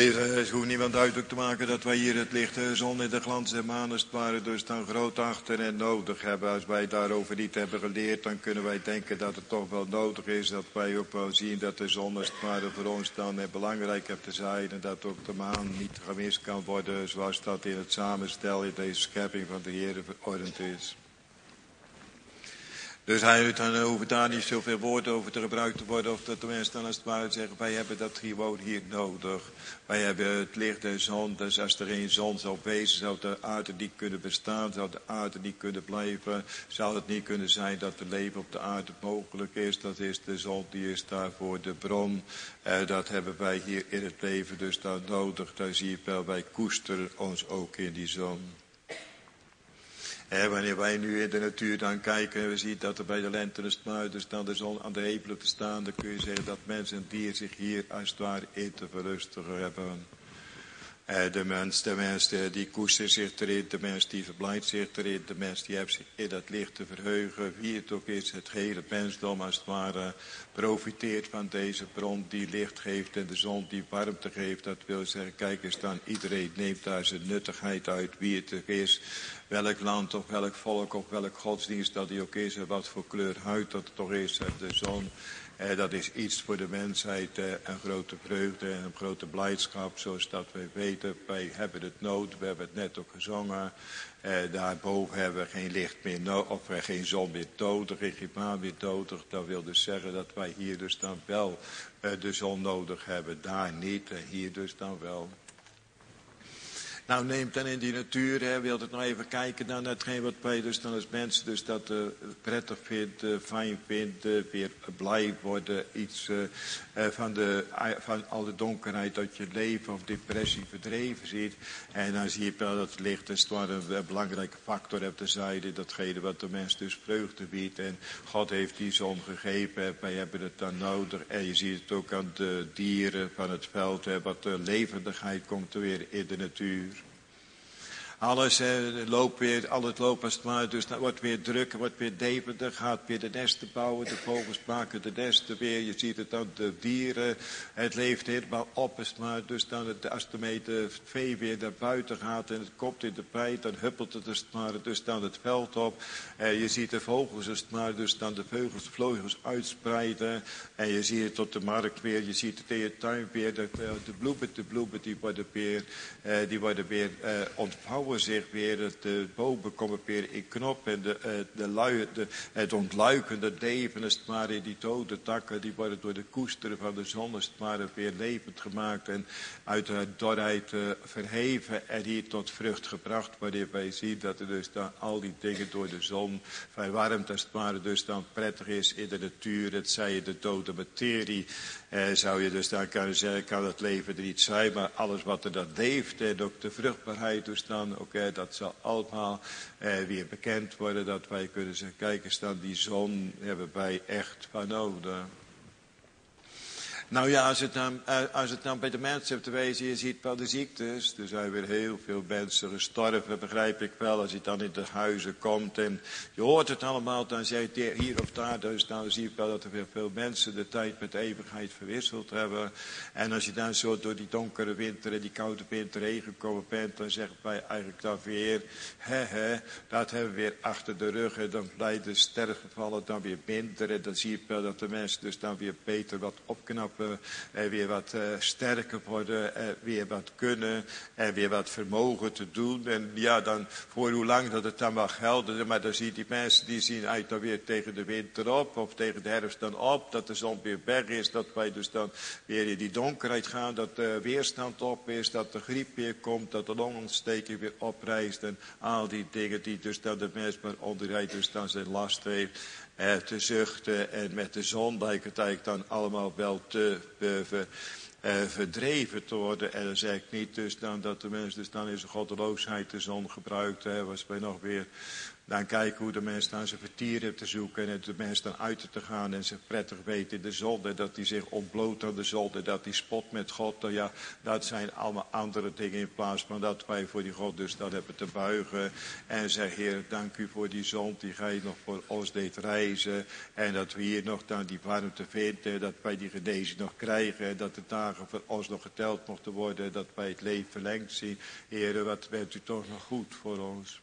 is, het hoeft niemand duidelijk te maken dat wij hier het licht, de zon en de glans der maan als het ware dus dan groot achter en nodig hebben. Als wij daarover niet hebben geleerd, dan kunnen wij denken dat het toch wel nodig is dat wij ook wel zien dat de zon als het ware voor ons dan belangrijk heeft te zijn. En dat ook de maan niet gemist kan worden zoals dat in het samenstel in deze schepping van de Heer verordend is. Dus hij dan hoeft daar niet zoveel woorden over te gebruikt te worden. Of dat de mensen dan als het ware zeggen, wij hebben dat gewoon hier nodig. Wij hebben het licht en zon. Dus als er geen zon zou wezen, zou de aarde niet kunnen bestaan. Zou de aarde niet kunnen blijven. Zou het niet kunnen zijn dat er leven op de aarde mogelijk is. Dat is de zon, die is daarvoor de bron. Eh, dat hebben wij hier in het leven dus dan nodig. Daar zie je wel, wij koesteren ons ook in die zon. En wanneer wij nu in de natuur dan kijken, we zien dat er bij de lente dus dus dan de zon aan de hemelen te staan, dan kun je zeggen dat mens en dier zich hier als het ware in te verrustigen hebben. En de mens, de mens die koestert zich erin, de mens die verblijdt zich erin, de mens die heeft zich in dat licht te verheugen. Wie het ook is, het hele mensdom als het ware profiteert van deze bron die licht geeft en de zon die warmte geeft. Dat wil zeggen, kijk eens dan, iedereen neemt daar zijn nuttigheid uit, wie het ook is. Welk land of welk volk of welk godsdienst dat hij ook is en wat voor kleur huid dat het toch is, de zon. Eh, dat is iets voor de mensheid, eh, een grote vreugde en een grote blijdschap, zoals dat wij weten. Wij hebben het nodig, we hebben het net ook gezongen. Eh, daarboven hebben we geen licht meer nodig, of we geen zon meer nodig, geen maan meer nodig. Dat wil dus zeggen dat wij hier dus dan wel eh, de zon nodig hebben, daar niet en hier dus dan wel. Nou, neemt dan in die natuur, hè, wilt het nog even kijken naar hetgeen wat wij dus dan als mensen dus dat uh, prettig vindt, uh, fijn vindt, uh, weer blij worden, iets uh, uh, van, de, uh, van al de donkerheid uit je leven of depressie verdreven ziet. En dan zie je wel dat het licht als het ware een, een belangrijke factor heeft te zijn, datgene wat de mens dus vreugde biedt. En God heeft die zon gegeven, wij hebben het dan nodig. En je ziet het ook aan de dieren van het veld, hè, wat de levendigheid komt er weer in de natuur. Alles eh, loopt weer, al het loopt als het maar, dus dat wordt weer druk, wordt weer levendig, gaat weer de nesten bouwen, de vogels maken de nesten weer, je ziet het aan de dieren, het leeft helemaal op als het maar, dus dan het, als de, de vee weer naar buiten gaat en het komt in de pij, dan huppelt het als het maar, dus dan het veld op, eh, je ziet de vogels als het maar, dus dan de vleugels, vleugels uitspreiden, en je ziet het op de markt weer, je ziet het in je tuin weer, de, de bloemen, de bloemen die worden weer, eh, die worden weer eh, ontvouwen zich weer, de bomen komen weer in knop en de, de, lui, de, het ontluikende leven, als het maar in die dode takken, die worden door de koesteren van de zon, als het maar weer levend gemaakt en uit de dorheid uh, verheven en hier tot vrucht gebracht, wanneer wij zien dat er dus dan al die dingen door de zon verwarmd, als het maar dus dan prettig is in de natuur, het zij de dode materie, eh, zou je dus dan kunnen zeggen, kan het leven er niet zijn, maar alles wat er dan leeft en ook de vruchtbaarheid dus dan Oké, okay, dat zal allemaal eh, weer bekend worden, dat wij kunnen zeggen, kijk eens dan, die zon hebben wij echt van nodig. Nou ja, als het, dan, als het dan bij de mensen hebt te wezen, je ziet wel de ziektes. Er zijn weer heel veel mensen gestorven, begrijp ik wel. Als je dan in de huizen komt en je hoort het allemaal, dan zeg je hier of daar. Dus dan zie je wel dat er weer veel mensen de tijd met de eeuwigheid verwisseld hebben. En als je dan zo door die donkere winter en die koude winter heen gekomen bent, dan zeggen wij eigenlijk dan weer, hè hè, dat hebben we weer achter de rug. En dan blijven de sterfgevallen dan weer minder. En dan zie je wel dat de mensen dus dan weer beter wat opknappen. En weer wat uh, sterker worden, en weer wat kunnen, en weer wat vermogen te doen. En ja, dan voor hoe lang dat het dan mag gelden, maar dan zie je die mensen, die zien eigenlijk dan weer tegen de winter op, of tegen de herfst dan op, dat de zon weer weg is, dat wij dus dan weer in die donkerheid gaan, dat de weerstand op is, dat de griep weer komt, dat de longontsteking weer oprijst, en al die dingen die dus dan de mens maar onderuit dus dan zijn last heeft. Eh, te zuchten en met de zon lijkt het eigenlijk dan allemaal wel te uh, ver, uh, verdreven te worden. En dan zeg ik niet dus dan dat de mens dus dan in zijn goddeloosheid de zon gebruikt. Hè, was wij nog weer Dan kijken hoe de mens dan zijn vertier heeft te zoeken. En de mens dan uit te gaan en zich prettig weet in de zonde. Dat hij zich ontbloot aan de zonde. Dat hij spot met God. Ja, dat zijn allemaal andere dingen in plaats van dat wij voor die God dus dat hebben te buigen. En zeg, Heer, dank u voor die zon die gij nog voor ons deed reizen. En dat we hier nog dan die warmte vinden. Dat wij die genezing nog krijgen. Dat de dagen voor ons nog geteld mochten worden. Dat wij het leven verlengd zien. Heer, wat bent u toch nog goed voor ons.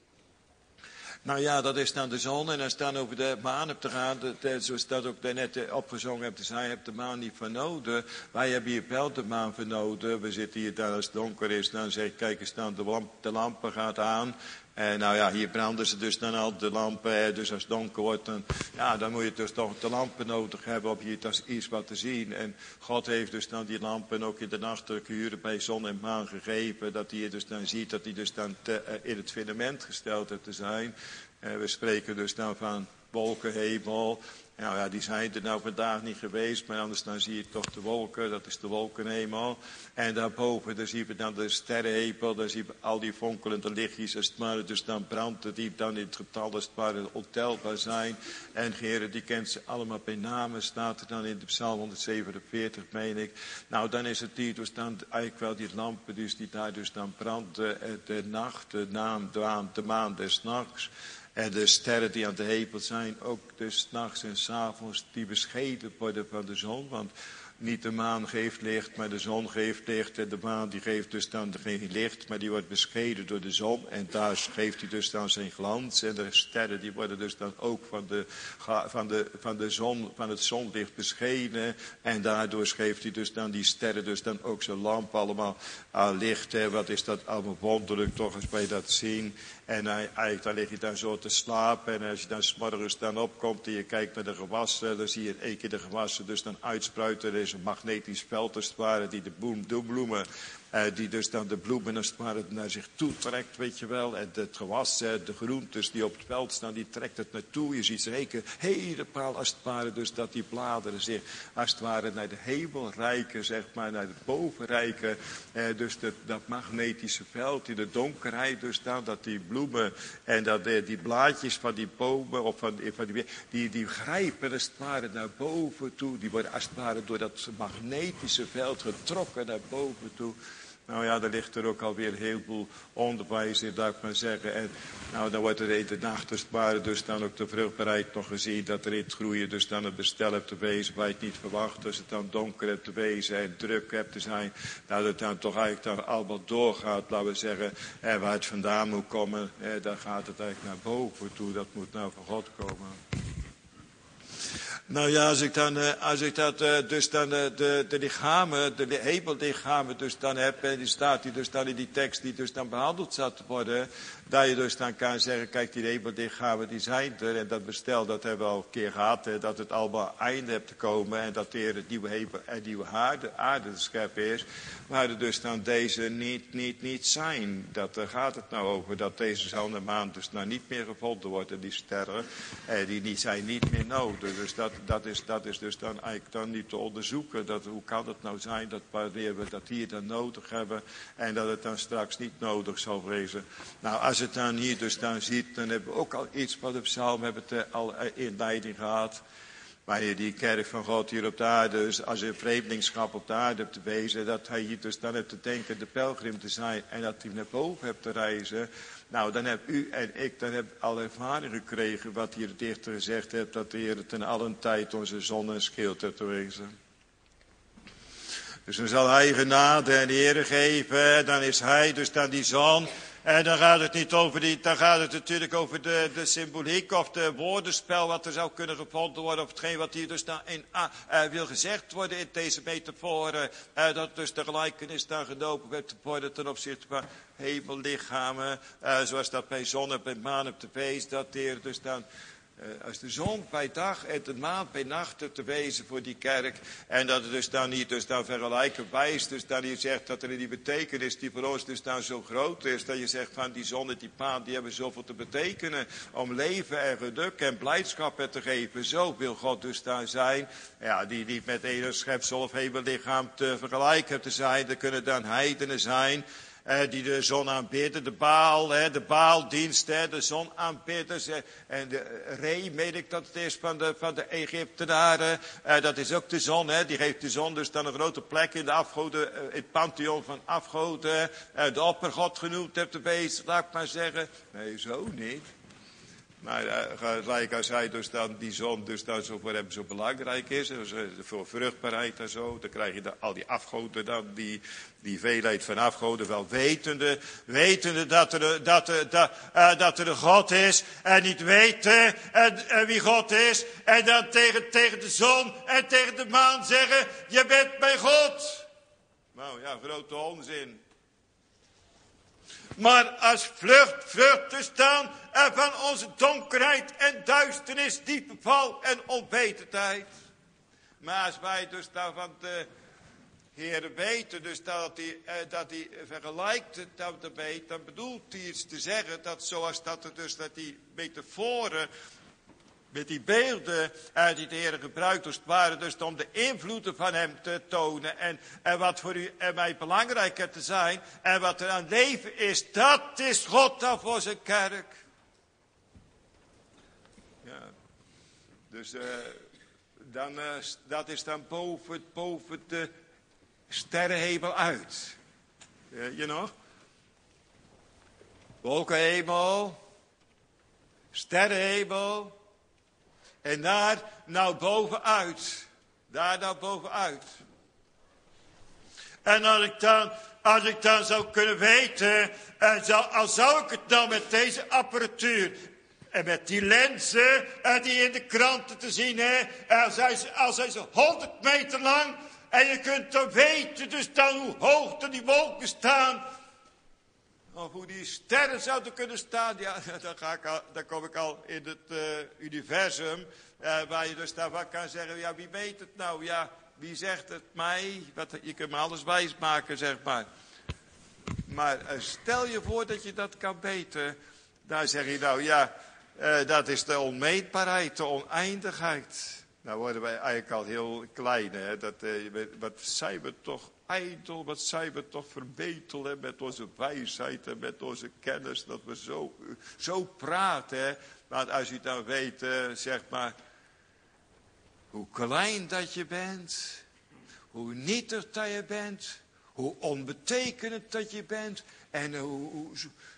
Nou ja, dat is dan de zon. En als je dan over de maan hebt te gaan, dat, zoals dat ook net opgezongen hebt, dus hij heeft de maan niet voor nodig. Wij hebben hier wel de maan voor nodig. We zitten hier dan als het donker is, dan zeg ik, kijk eens dan, de, lamp, de lampen gaat aan. En nou ja, hier branden ze dus dan al de lampen. Dus als het donker wordt, dan, ja, dan moet je dus toch de lampen nodig hebben om hier iets wat te zien. En God heeft dus dan die lampen ook in de nachturen bij zon en maan gegeven. Dat hij dus dan ziet dat hij dus dan te, uh, in het fundament gesteld heeft te zijn. Uh, we spreken dus dan van wolkenhemel. Nou ja, die zijn er nou vandaag niet geweest, maar anders dan zie je toch de wolken, dat is de wolkenhemel. En daarboven, daar zien we dan de sterrenhemel, daar zien we al die fonkelende lichtjes, als het maar dus dan branden, die dan in het getal als het ware ontelbaar zijn. En Heer, die kent ze allemaal bij namen, staat er dan in de Psalm honderdzevenenveertig, meen ik. Nou, dan is het die, dus dan eigenlijk wel die lampen, dus die daar dus dan branden, de nacht, de naam, de maan, de maan des nachts. En de sterren die aan de hemel zijn, ook dus 's nachts en 's avonds, die beschenen worden van de zon. Want niet de maan geeft licht, maar de zon geeft licht. En de maan die geeft dus dan geen licht, maar die wordt beschenen door de zon. En daar geeft hij dus dan zijn glans. En de sterren die worden dus dan ook van, de, van, de, van, de zon, van het zonlicht beschenen. En daardoor geeft hij dus dan die sterren dus dan ook zijn lamp allemaal aan licht. Hè. Wat is dat allemaal wonderlijk toch als wij dat zien. En eigenlijk dan lig je dan zo te slapen. En als je dan 's morgens dan opkomt en je kijkt naar de gewassen, dan zie je in één keer de gewassen dus dan uitspruiten. Er is een magnetisch veld als het ware die de, bloem, de bloemen, eh, die dus dan de bloemen als het ware naar zich toe trekt, weet je wel. En het gewas, eh, de groentes die op het veld staan, die trekt het naartoe. Je ziet zeker helemaal als het ware dus dat die bladeren zich als het ware naar de hemel reiken, zeg maar, naar het boven reiken. Eh, dus dat, dat magnetische veld in de donkerheid dus dan, dat die bloemen en dat eh, die blaadjes van die bomen of van, van die, die, die grijpen als het ware naar boven toe. Die worden als het ware door dat magnetische veld getrokken naar boven toe. Nou ja, daar ligt er ook alweer een heleboel onderwijs in, laat ik maar zeggen. En nou, dan wordt er in de nacht als het ware dus dan ook de vruchtbaarheid nog gezien. Dat er in het groeien dus dan een bestel hebt te wezen waar je het niet verwacht. Als het dan donker hebt te wezen en druk hebt te zijn. Nou, dat het dan toch eigenlijk dan allemaal doorgaat, laten we zeggen. En waar het vandaan moet komen, eh, dan gaat het eigenlijk naar boven toe. Dat moet nou van God komen. Nou ja, als ik dan, als ik dat, dus dan de, de lichamen, de hemellichamen dus dan heb, en die staat die dus dan in die tekst die dus dan behandeld zat te worden, dat je dus dan kan zeggen, kijk, die hemellichamen die zijn er, en dat bestel, dat hebben we al een keer gehad, hè, dat het allemaal einde hebt te komen, en dat er het nieuwe hemel en nieuwe aarde, aarde te scheppen is, maar er dus dan deze niet, niet, niet zijn. Dat, daar gaat het nou over, dat deze zon en maan dus nou niet meer gevonden wordt, en die sterren, eh, die, die zijn niet meer nodig. Dus dat, dat, is, dat is dus dan eigenlijk dan niet te onderzoeken. Dat, hoe kan het nou zijn dat wanneer we dat hier dan nodig hebben, en dat het dan straks niet nodig zal wezen. Nou, als het dan hier dus dan ziet, dan hebben we ook al iets van de psalm, hebben het uh, al uh, inleiding gehad. Wanneer die kerk van God hier op de aarde, dus als een vreemdelingschap op de aarde hebt te wezen, dat hij hier dus dan hebt te denken de pelgrim te zijn en dat hij naar boven hebt te reizen. Nou, dan heb u en ik, dan heb al ervaring gekregen wat hier de dichter gezegd heeft, dat de Heer ten allen tijd onze zon en schild heeft te wezen. Dus dan zal hij genade en ere geven, dan is hij dus dan die zon. En dan gaat het niet over die, dan gaat het natuurlijk over de, de symboliek of de woordenspel wat er zou kunnen gevonden worden. Of hetgeen wat hier dus dan in, uh, uh, wil gezegd worden in deze metaforen. Uh, dat dus de gelijkenis dan genomen werd worden ten opzichte van hemellichamen. Uh, zoals dat bij zon en bij maan op de feest. Dat de Heer dus dan... Uh, als de zon bij dag en de maan bij nacht te wezen voor die kerk. En dat het dus dan niet dus dan vergelijkenbaar is. Dus dat je zegt dat er in die betekenis die voor ons dus dan zo groot is. Dat je zegt van die zon en die maan die hebben zoveel te betekenen. Om leven en geluk en blijdschap te geven. Zo wil God dus dan zijn. Ja, die niet met enig schepsel of hemellichaam te vergelijken te zijn. Er kunnen dan heidenen zijn. eh, die de zon aanbidden, de Baal, hè, de Baaldienst, hè, de zonaanbidders. Eh, en de Re, meen ik dat het is van de, van de Egyptenaren. Eh, dat is ook de zon, hè, die geeft de zon dus dan een grote plek in de afgoden, eh, in het pantheon van afgoden. Eh, de oppergod genoemd hebt de beest, laat ik maar zeggen. Nee, zo niet. Maar uh, gelijk als hij dus dan die zon dus dan zo voor hem zo belangrijk is, dus, uh, voor vruchtbaarheid en zo, dan krijg je dan al die afgoden dan, die, die veelheid van afgoden, wel wetende, wetende dat er, dat, er, dat, uh, dat er een God is, en niet weten uh, uh, wie God is, en dan tegen, tegen de zon en tegen de maan zeggen, je bent mijn God. Nou ja, grote onzin. Maar als vlucht, vlucht te staan en van onze donkerheid en duisternis, diepe val en onwetendheid. Maar als wij dus dan van de Heer weten, dus dat hij, eh, dat hij vergelijkt dat ermee, dan bedoelt hij iets te zeggen, dat zoals dat er dus, dat die metaforen, met die beelden uh, die de Heer gebruikt, als het ware, dus om de invloeden van hem te tonen. En, en wat voor u en mij belangrijker te zijn. En wat er aan leven is, dat is God dan voor zijn kerk. Ja. Dus uh, dan, uh, dat is dan boven, boven de sterrenhemel uit. Uh, je nog? Wolkenhemel. Sterrenhemel. En daar nou bovenuit. Daar nou bovenuit. En als ik dan, als ik dan zou kunnen weten, en zou, al zou ik het nou met deze apparatuur, en met die lenzen, en die in de kranten te zien, hè, als hij, als hij zo honderd meter lang, en je kunt dan weten, dus dan hoe hoog er die wolken staan, of hoe die sterren zouden kunnen staan, ja, dan, ga ik al, dan kom ik al in het uh, universum, uh, waar je dus daarvan kan zeggen, ja, wie weet het nou? Ja, wie zegt het mij? Wat, je kunt me alles wijs maken, zeg maar. Maar uh, stel je voor dat je dat kan weten, dan zeg je nou, ja, uh, dat is de onmeetbaarheid, de oneindigheid. Nou worden wij eigenlijk al heel klein, hè. Dat, uh, wat zijn we toch ijdel, wat zijn we toch verbetel, hè, met onze wijsheid en met onze kennis, dat we zo, zo praten. Hè. Maar als u dan weet, uh, zeg maar, hoe klein dat je bent, hoe nietig dat je bent, hoe onbetekenend dat je bent, en hoe, hoe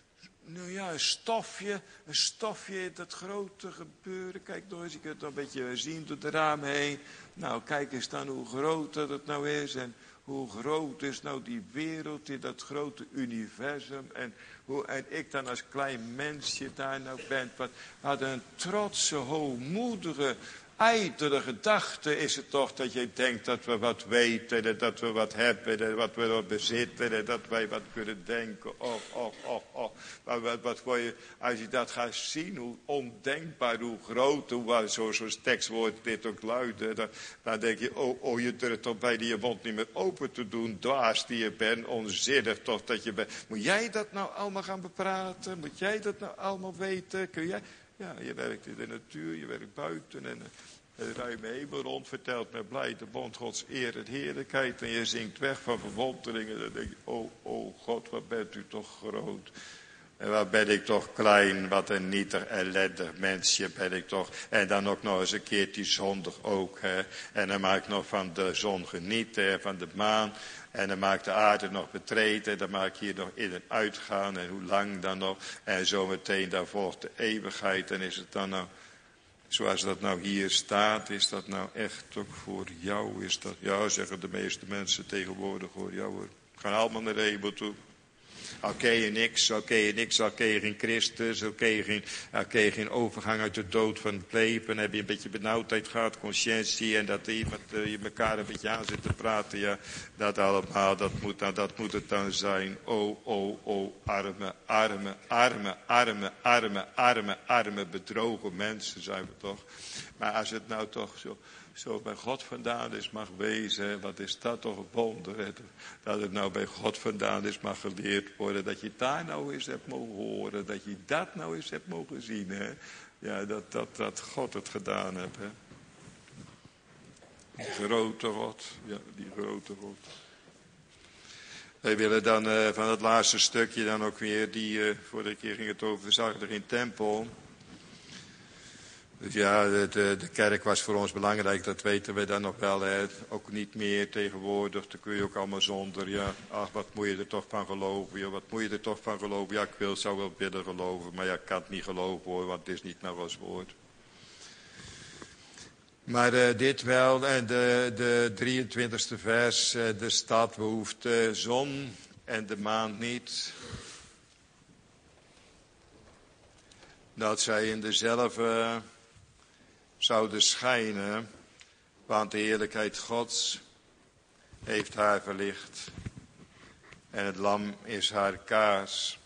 nou ja, een stofje, een stofje in dat grote gebeuren. Kijk nog eens, je kunt het een beetje zien door de raam heen. Nou, kijk eens dan hoe groot dat het nou is en hoe groot is nou die wereld in dat grote universum. En hoe en ik dan als klein mensje daar nou ben. Wat, wat een trotse, hoogmoedige, ijdele gedachte is het toch dat je denkt dat we wat weten. En dat we wat hebben en wat we wat bezitten. En dat wij wat kunnen denken. Oh, oh, oh, oh. Maar wat, wat word je, als je dat gaat zien, hoe ondenkbaar, hoe groot, hoe zo'n zo tekstwoord dit ook luidt. Dan, dan denk je, oh, oh, je durft toch bij die je mond niet meer open te doen. Dwaas die je bent, onzinnig toch dat je bent. Moet jij dat nou allemaal gaan bepraten? Moet jij dat nou allemaal weten? Kun jij? Ja, je werkt in de natuur, je werkt buiten en de ruime hemel rond, vertelt met blij de bond Gods eer en heerlijkheid. En je zingt weg van verwonderingen. Dan denk je, oh, oh God, wat bent u toch groot. En wat ben ik toch klein, wat een nietig ellendig mensje ben ik toch. En dan ook nog eens een keertje zondig ook. Hè. En dan maak ik nog van de zon genieten, van de maan. En dan maak ik de aarde nog betreden. Dan maak ik hier nog in en uitgaan. En hoe lang dan nog. En zometeen dan volgt de eeuwigheid. En is het dan nou, zoals dat nou hier staat, is dat nou echt ook voor jou? Is dat, ja, zeggen de meeste mensen tegenwoordig hoor. Ja hoor, gaan allemaal naar de hemel toe. Al ken je niks, al ken je niks, al ken je geen Christus, al ken je geen, al ken je geen overgang uit de dood van het leven. Dan heb je een beetje benauwdheid gehad, conscientie en dat iemand uh, je elkaar een beetje aan zit te praten. Ja, dat allemaal, dat moet, nou, dat moet het dan zijn. Oh, oh, oh, arme, arme, arme, arme, arme, arme, arme, bedrogen mensen zijn we toch. Maar als het nou toch zo... zo bij God vandaan is mag wezen, wat is dat toch een wonder, hè? Dat het nou bij God vandaan is mag geleerd worden, dat je daar nou eens hebt mogen horen, dat je dat nou eens hebt mogen zien, hè? Ja, dat, dat, dat God het gedaan heeft, hè? Die grote God, ja, die grote God. Wij willen dan uh, van het laatste stukje dan ook weer, die, uh, vorige keer ging het over de zachter in tempel. Dus ja, de, de, de kerk was voor ons belangrijk, dat weten we dan nog wel. Hè. Ook niet meer tegenwoordig, dan kun je ook allemaal zonder. Ja, ach, wat moet je er toch van geloven? Ja, wat moet je er toch van geloven? Ja, ik wil, zou wel willen geloven, maar ja, ik kan het niet geloven hoor, want het is niet naar Gods woord. Maar uh, dit wel, en de, de drieëntwintigste vers, uh, de stad behoeft de zon en de maan niet. Dat zij in dezelfde zouden schijnen, want de heerlijkheid Gods heeft haar verlicht. En het lam is haar kaars.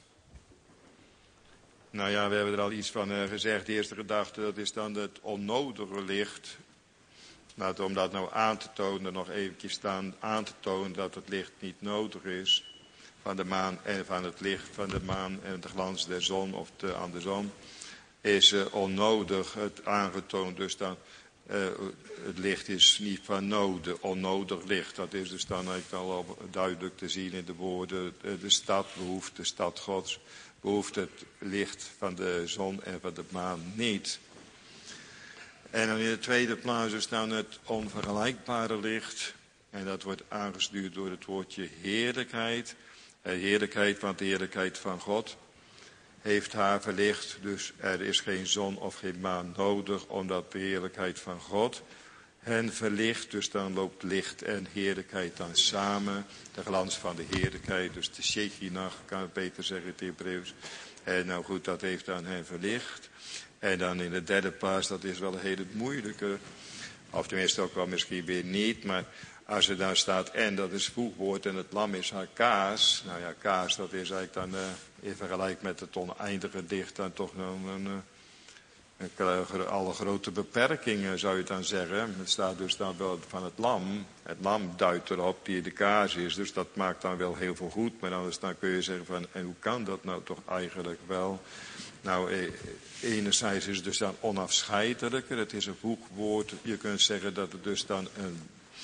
Nou ja, we hebben er al iets van uh, gezegd. De eerste gedachte, dat is dan het onnodige licht. Nou, om dat nou aan te tonen, nog eventjes staan aan te tonen dat het licht niet nodig is. Van de maan en van het licht van de maan en de glans der zon of de, aan de zon. Is uh, onnodig het aangetoond. Dus dan, uh, het licht is niet van noden, onnodig licht. Dat is dus dan eigenlijk al duidelijk te zien in de woorden. De, de stad behoeft, de stad Gods, behoeft het licht van de zon en van de maan niet. En dan in de tweede plaats is dan het onvergelijkbare licht. En dat wordt aangestuurd door het woordje heerlijkheid. Uh, heerlijkheid, want de heerlijkheid van God heeft haar verlicht. Dus er is geen zon of geen maan nodig, omdat de heerlijkheid van God hen verlicht. Dus dan loopt licht en heerlijkheid dan samen. De glans van de heerlijkheid, dus de Shekinah, kan het beter zeggen in het Hebreeuws. En nou goed, dat heeft dan hen verlicht. En dan in de derde plaats, dat is wel een hele moeilijke, of tenminste ook wel misschien weer niet, maar als er dan staat en, dat is voegwoord en het lam is haar kaas. Nou ja, kaas, dat is eigenlijk dan uh, in vergelijking met het oneindige dicht dan toch een, een, een, een alle grote beperkingen zou je dan zeggen. Het staat dus dan wel van het lam. Het lam duidt erop die de kaas is, dus dat maakt dan wel heel veel goed. Maar anders dan kun je zeggen van, en hoe kan dat nou toch eigenlijk wel? Nou, eh, enerzijds is het dus dan onafscheidelijker. Het is een voegwoord. Je kunt zeggen dat het dus dan een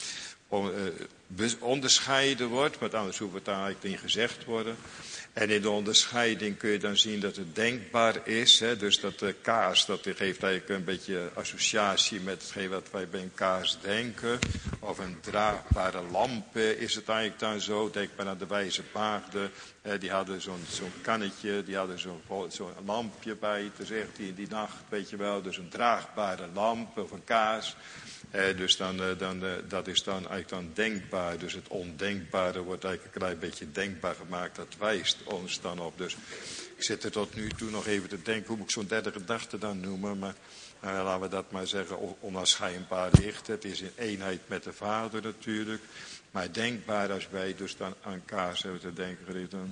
onderscheiden wordt, want anders hoeft het daar eigenlijk niet gezegd worden. En in de onderscheiding kun je dan zien dat het denkbaar is. Hè? Dus dat de kaas, dat geeft eigenlijk een beetje associatie met hetgeen wat wij bij een kaas denken. Of een draagbare lamp is het eigenlijk dan zo. Denk maar aan de wijze maagden. Eh, die hadden zo'n zo'n kannetje, die hadden zo'n zo'n lampje bij. Toen zegt hij in die nacht, weet je wel, dus een draagbare lamp of een kaas. Eh, dus dan, uh, dan, uh, dat is dan eigenlijk dan denkbaar. Dus het ondenkbare wordt eigenlijk een klein beetje denkbaar gemaakt. Dat wijst ons dan op. Dus ik zit er tot nu toe nog even te denken. Hoe moet ik zo'n derde gedachte dan noemen? Maar uh, laten we dat maar zeggen. Onafscheidbaar licht. Het is in eenheid met de Vader natuurlijk. Maar denkbaar als wij dus dan aan kaas hebben te denken gerichten.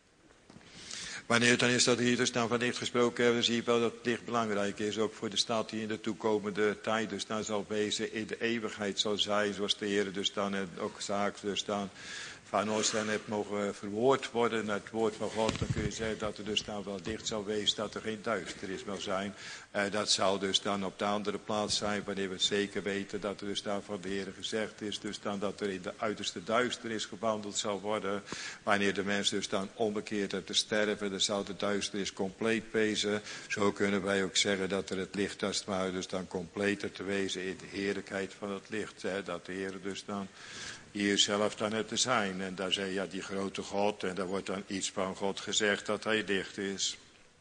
Wanneer het dan is dat hier dus dan van licht gesproken hebben, dan zie je wel dat het licht belangrijk is. Ook voor de stad die in de toekomende tijd dus dan zal wezen, in de eeuwigheid zal zijn. Zoals de Heer dus dan en ook zaken dus dan van ons dan heeft mogen verwoord worden naar het woord van God. Dan kun je zeggen dat er dus dan wel licht zal wezen, dat er geen duisternis zal zijn. Uh, dat zal dus dan op de andere plaats zijn, wanneer we het zeker weten dat er dus dan van de Heer gezegd is. Dus dan dat er in de uiterste duisternis gewandeld zal worden. Wanneer de mens dus dan ombekeert uit te sterven, dan zal de duisternis compleet wezen. Zo kunnen wij ook zeggen dat er het licht als het ware dus dan completer te wezen in de heerlijkheid van het licht. Hè? Dat de Heer dus dan hier zelf dan het te zijn. En daar zei ja die grote God. En daar wordt dan iets van God gezegd dat hij licht is.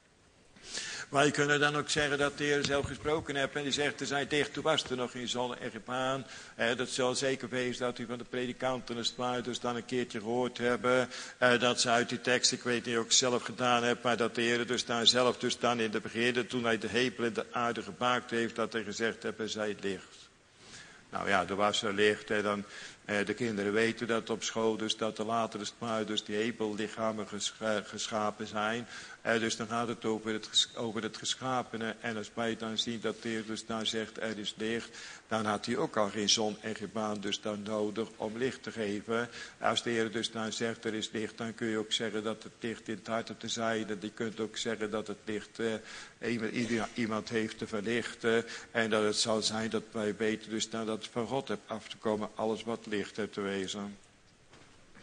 Maar je kunt dan ook zeggen dat de Heer zelf gesproken heeft. En die zegt er zijn dicht, toen was er nog geen zon en geen maan. Eh, dat zal zeker wezen dat u van de predikanten het waar dus dan een keertje gehoord hebben. Eh, dat ze uit die tekst, ik weet niet of ik zelf gedaan heb. Maar dat de Heer dus daar zelf dus dan in de begin, toen hij de hemel en de aarde gemaakt heeft. Dat hij gezegd heeft, er zij licht. Nou ja, er was er licht en dan... De kinderen weten dat op school, dus dat er later is maar dus die hemellichamen geschapen zijn. Dus dan gaat het over het, over het geschapene. En als wij dan zien dat de Heer dus dan zegt er is licht, dan had hij ook al geen zon en geen maan dus dan nodig om licht te geven. Als de Heer dus dan zegt er is licht, dan kun je ook zeggen dat het licht in het hart te zijn. En je kunt ook zeggen dat het licht eh, iemand heeft te verlichten. En dat het zal zijn dat wij weten dus dan dat het van God hebt af te komen, alles wat licht heeft te wezen.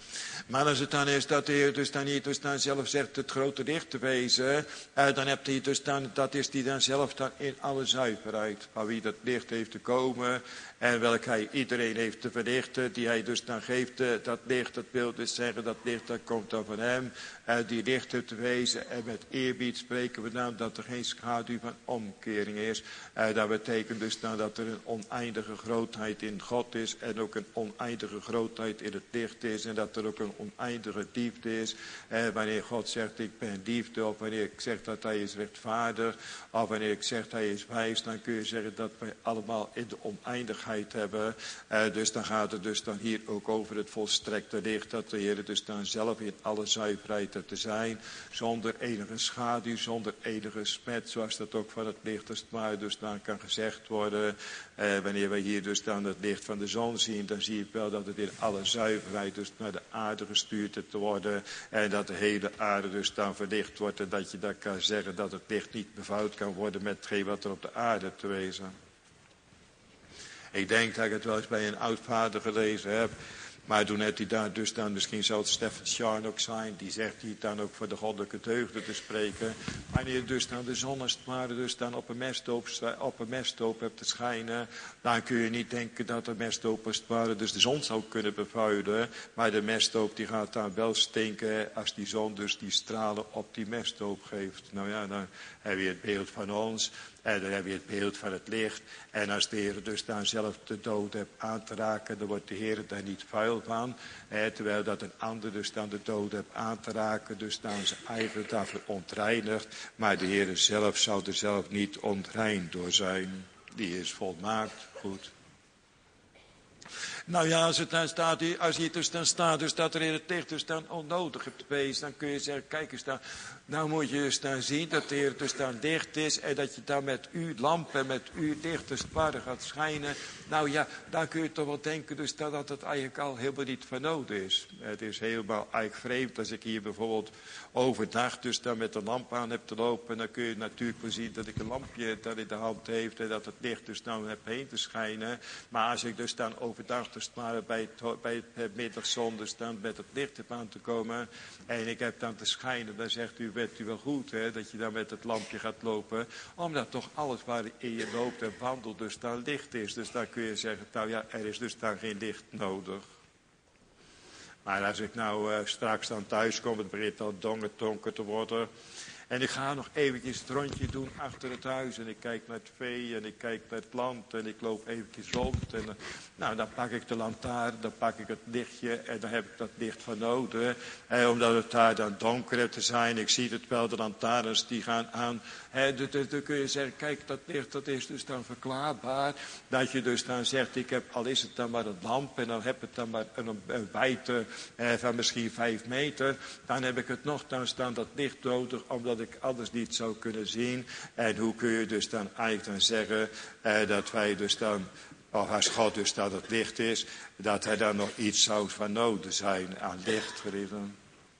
Maar als het dan is dat de Heer dus dan niet dus dan zelf zegt het grote licht te wezen, eh, dan hebt hij dus dan, dat is hij dan zelf dan in alle zuiverheid. Van wie dat licht heeft te komen en welk hij iedereen heeft te verlichten, die hij dus dan geeft, eh, dat licht, dat wil dus zeggen, dat licht dat komt dan van hem, eh, die licht heeft te wezen. En met eerbied spreken we dan dat er geen schaduw van omkering is. Eh, dat betekent dus dan dat er een oneindige grootheid in God is en ook een oneindige grootheid in het licht is en dat er ook een oneindige liefde is. Eh, wanneer God zegt ik ben liefde, of wanneer ik zeg dat hij is rechtvaardig, of wanneer ik zeg hij is wijs, dan kun je zeggen dat wij allemaal in de oneindigheid hebben. Eh, dus dan gaat het dus dan hier ook over het volstrekte licht, dat de Heer dus dan zelf in alle zuiverheid er te zijn, zonder enige schaduw, zonder enige smet, zoals dat ook van het licht als het ware dus dan kan gezegd worden. Eh, wanneer wij hier dus dan het licht van de zon zien, dan zie ik wel dat het in alle zuiverheid dus naar de aarde gestuurd heeft te worden. En dat de hele aarde dus dan verlicht wordt. En dat je dan kan zeggen dat het licht niet bevuild kan worden met hetgeen wat er op de aarde te wezen. Ik denk dat ik het wel eens bij een oudvader gelezen heb. Maar toen heeft hij daar dus dan, misschien zal het Stephen Sharn ook zijn, die zegt hij dan ook voor de goddelijke deugden te spreken. Wanneer dus dan de zon als het ware dus dan op een mesthoop, op een mesthoop hebt te schijnen, dan kun je niet denken dat de mesthoop als het ware dus de zon zou kunnen bevuilen. Maar de mesthoop die gaat dan wel stinken als die zon dus die stralen op die mesthoop geeft. Nou ja, dan heb je het beeld van ons. En dan heb je het beeld van het licht. En als de Heer dus dan zelf de dood hebt aan te raken, dan wordt de Heer daar niet vuil van. Eh, terwijl dat een ander dus dan de dood hebt aan te raken, dus dan zijn eigen daarvoor ontreinigt. Maar de Heer zelf zou er zelf niet ontreind door zijn. Die is volmaakt goed. Nou ja, als het dan staat, als je dus dan staat, dus dat er in het licht dus dan onnodig hebt geweest, dan kun je zeggen, kijk eens dan, nou moet je dus dan zien dat de Heer dus dan licht is en dat je dan met uw lamp en met uw licht dus waar gaat schijnen. Nou ja, dan kun je toch wel denken dus dat, dat het eigenlijk al helemaal niet van nodig is. Het is helemaal eigenlijk vreemd als ik hier bijvoorbeeld overdag dus dan met de lamp aan heb te lopen. Dan kun je natuurlijk wel zien dat ik een lampje dat in de hand heeft en dat het licht dus nou heb heen te schijnen. Maar als ik dus dan overdag dus maar bij het, bij het middagzon dus dan met het licht heb aan te komen en ik heb dan te schijnen, dan zegt u, weet u wel goed hè, dat je dan met het lampje gaat lopen, omdat toch alles waarin je loopt en wandelt dus dan licht is. Dus dan kun je zeggen, nou ja, er is dus dan geen licht nodig. Maar als ik nou uh, straks dan thuis kom, het begint al donker, donker te worden. En ik ga nog eventjes het rondje doen achter het huis. En ik kijk naar het vee en ik kijk naar het land. En ik loop eventjes rond. En uh, nou, dan pak ik de lantaarn, dan pak ik het lichtje. En dan heb ik dat licht van nodig. Eh, omdat het daar dan donker heeft te zijn. Ik zie het wel, de lantaarns die gaan aan. Eh, dus, dus, dan kun je zeggen, kijk, dat licht dat is dus dan verklaarbaar. Dat je dus dan zegt, ik heb, al is het dan maar een lamp. En dan heb ik dan maar een, een wijdte eh, van misschien vijf meter. Dan heb ik het nogthans dan dat licht nodig. Omdat ik anders niet zou kunnen zien. En hoe kun je dus dan eigenlijk dan zeggen eh, dat wij dus dan, of als God dus dat het licht is, dat hij dan nog iets zou van nodig zijn aan licht, geliefden.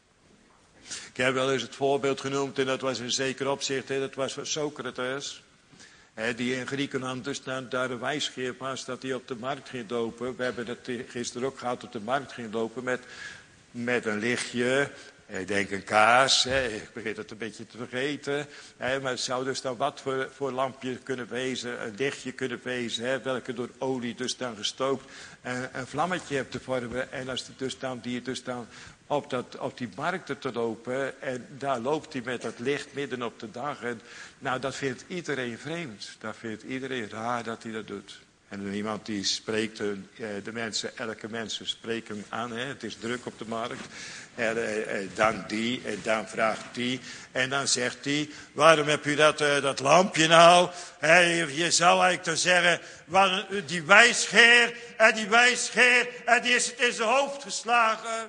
Ik heb wel eens het voorbeeld genoemd en dat was in zeker opzicht, hè, dat was van Socrates. Hè, die in Griekenland dus dan daar een wijsgeer was, dat hij op de markt ging lopen. We hebben het gisteren ook gehad, op de markt ging lopen met, met een lichtje. Ik denk een kaars, hè. Ik begin het een beetje te vergeten. Hè. Maar het zou dus dan wat voor, voor lampje kunnen wezen, een lichtje kunnen wezen, hè, welke door olie dus dan gestookt een, een vlammetje hebt te vormen. En als die dus dan, die dus dan op, dat, op die markten te lopen en daar loopt hij met dat licht midden op de dag. En, nou, dat vindt iedereen vreemd. Dat vindt iedereen raar dat hij dat doet. En iemand die spreekt, de mensen, elke mens spreekt hem aan. Hè. Het is druk op de markt. En dan die, en dan vraagt die. En dan zegt die, waarom heb u dat, dat lampje nou? Je zou eigenlijk dan zeggen, die wijsgeer, en die wijsgeer, en die is het in zijn hoofd geslagen.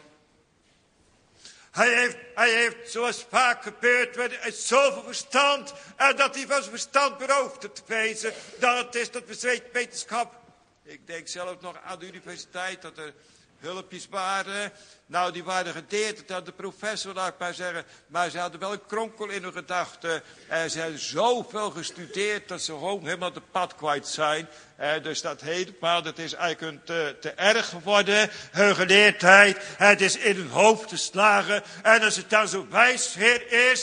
Hij heeft, hij heeft, zoals vaak gebeurt, zoveel verstand. En dat hij van zijn verstand beroofd te wezen. Dan het is dat wetenschap. Ik denk zelf nog aan de universiteit dat er hulpjes waren. Nou, die waren gedeerd aan de professor, laat ik maar zeggen. Maar ze hadden wel een kronkel in hun gedachten. En ze hebben zoveel gestudeerd dat ze gewoon helemaal de pad kwijt zijn. En dus dat helemaal, dat is eigenlijk een te, te erg geworden. Hun geleerdheid, het is in hun hoofd geslagen. En als het dan zo wijsheer is.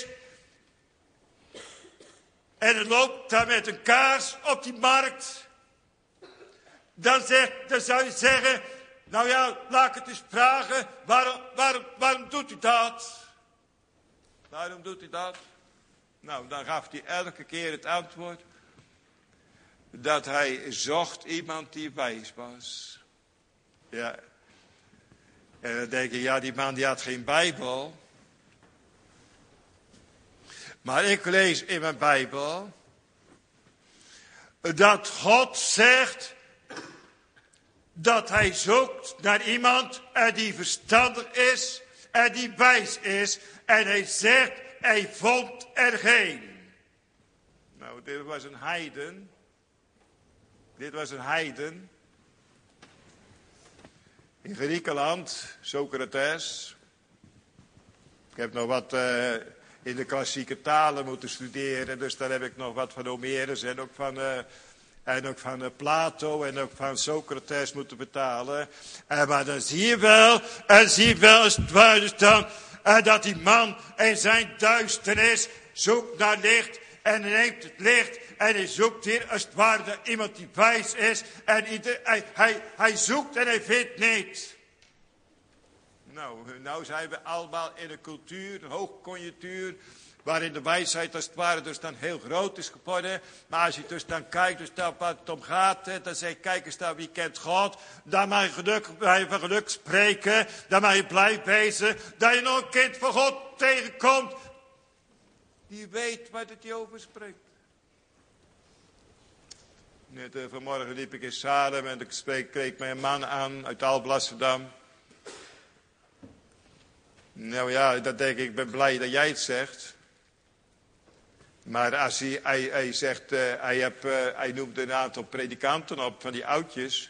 En het loopt daar met een kaars op die markt. Dan, zegt, dan zou je zeggen, nou ja, laat ik het eens vragen, waarom, waarom, waarom doet u dat? Waarom doet u dat? Nou, dan gaf hij elke keer het antwoord, dat hij zocht iemand die wijs was. Ja. En dan denk je, ja, die man die had geen Bijbel. Maar ik lees in mijn Bijbel, dat God zegt, dat hij zoekt naar iemand en die verstandig is en die wijs is. En hij zegt, hij vond er geen. Nou, dit was een heiden. Dit was een heiden. In Griekenland, Socrates. Ik heb nog wat uh, in de klassieke talen moeten studeren. Dus daar heb ik nog wat van Homerus en ook van... Uh, En ook van Plato en ook van Socrates moeten betalen. En maar dan zie je wel, en zie je wel als het ware dan, en dat die man in zijn duisternis zoekt naar licht. En hij neemt het licht en hij zoekt hier als het ware naar iemand die wijs is. En ieder, hij, hij, hij zoekt en hij vindt niet. Nou, nou zijn we allemaal in een cultuur, een hoogconjunctuur. Waarin de wijsheid als het ware dus dan heel groot is geworden. Maar als je dus dan kijkt dus dan wat het om gaat. Hè, dan zeg je, kijk eens dan, wie kent God. Dan mag je geluk, van geluk spreken. Dan mag je blij wezen. Dat je nog een kind van God tegenkomt. Die weet wat het je over spreekt. Net, uh, vanmorgen liep ik in Salem en ik spreek, kreeg mij een man aan uit Alblasserdam. Nou ja, dat denk ik, ik ben blij dat jij het zegt. Maar als hij, hij, hij zegt, uh, hij, heb, uh, hij noemde een aantal predikanten op van die oudjes.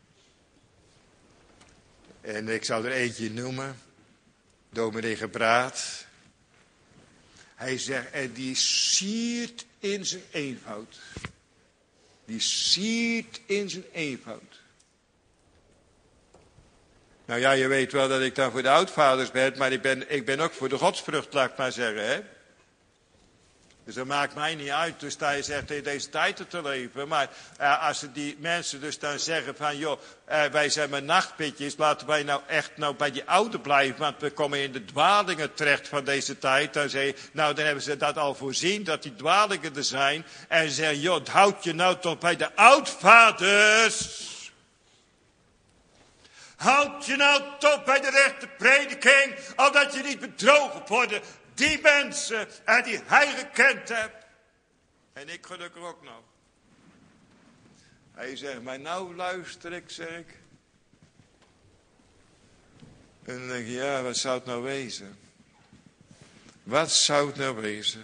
En ik zou er eentje noemen. Dominee Gebraat. Hij zegt, en die siert in zijn eenvoud. Die siert in zijn eenvoud. Nou ja, je weet wel dat ik dan voor de oudvaders ben, maar ik ben, ik ben ook voor de godsvrucht, laat ik maar zeggen, hè. Dus dat maakt mij niet uit, dus dat je zegt in deze tijd te leven. Maar uh, als die mensen dus dan zeggen van, joh, uh, wij zijn maar nachtpitjes, laten wij nou echt nou bij die oude blijven, want we komen in de dwalingen terecht van deze tijd. Dan zeg je, nou dan hebben ze dat al voorzien, dat die dwalingen er zijn. En ze zeggen, joh, houd je nou toch bij de oudvaders. Houd je nou toch bij de rechte prediking, omdat je niet bedrogen wordt. Die mensen en die hij gekend hebt. En ik gelukkig ook nog. Hij zegt, maar nou luister ik, zeg ik. En dan denk je, ja, wat zou het nou wezen? Wat zou het nou wezen?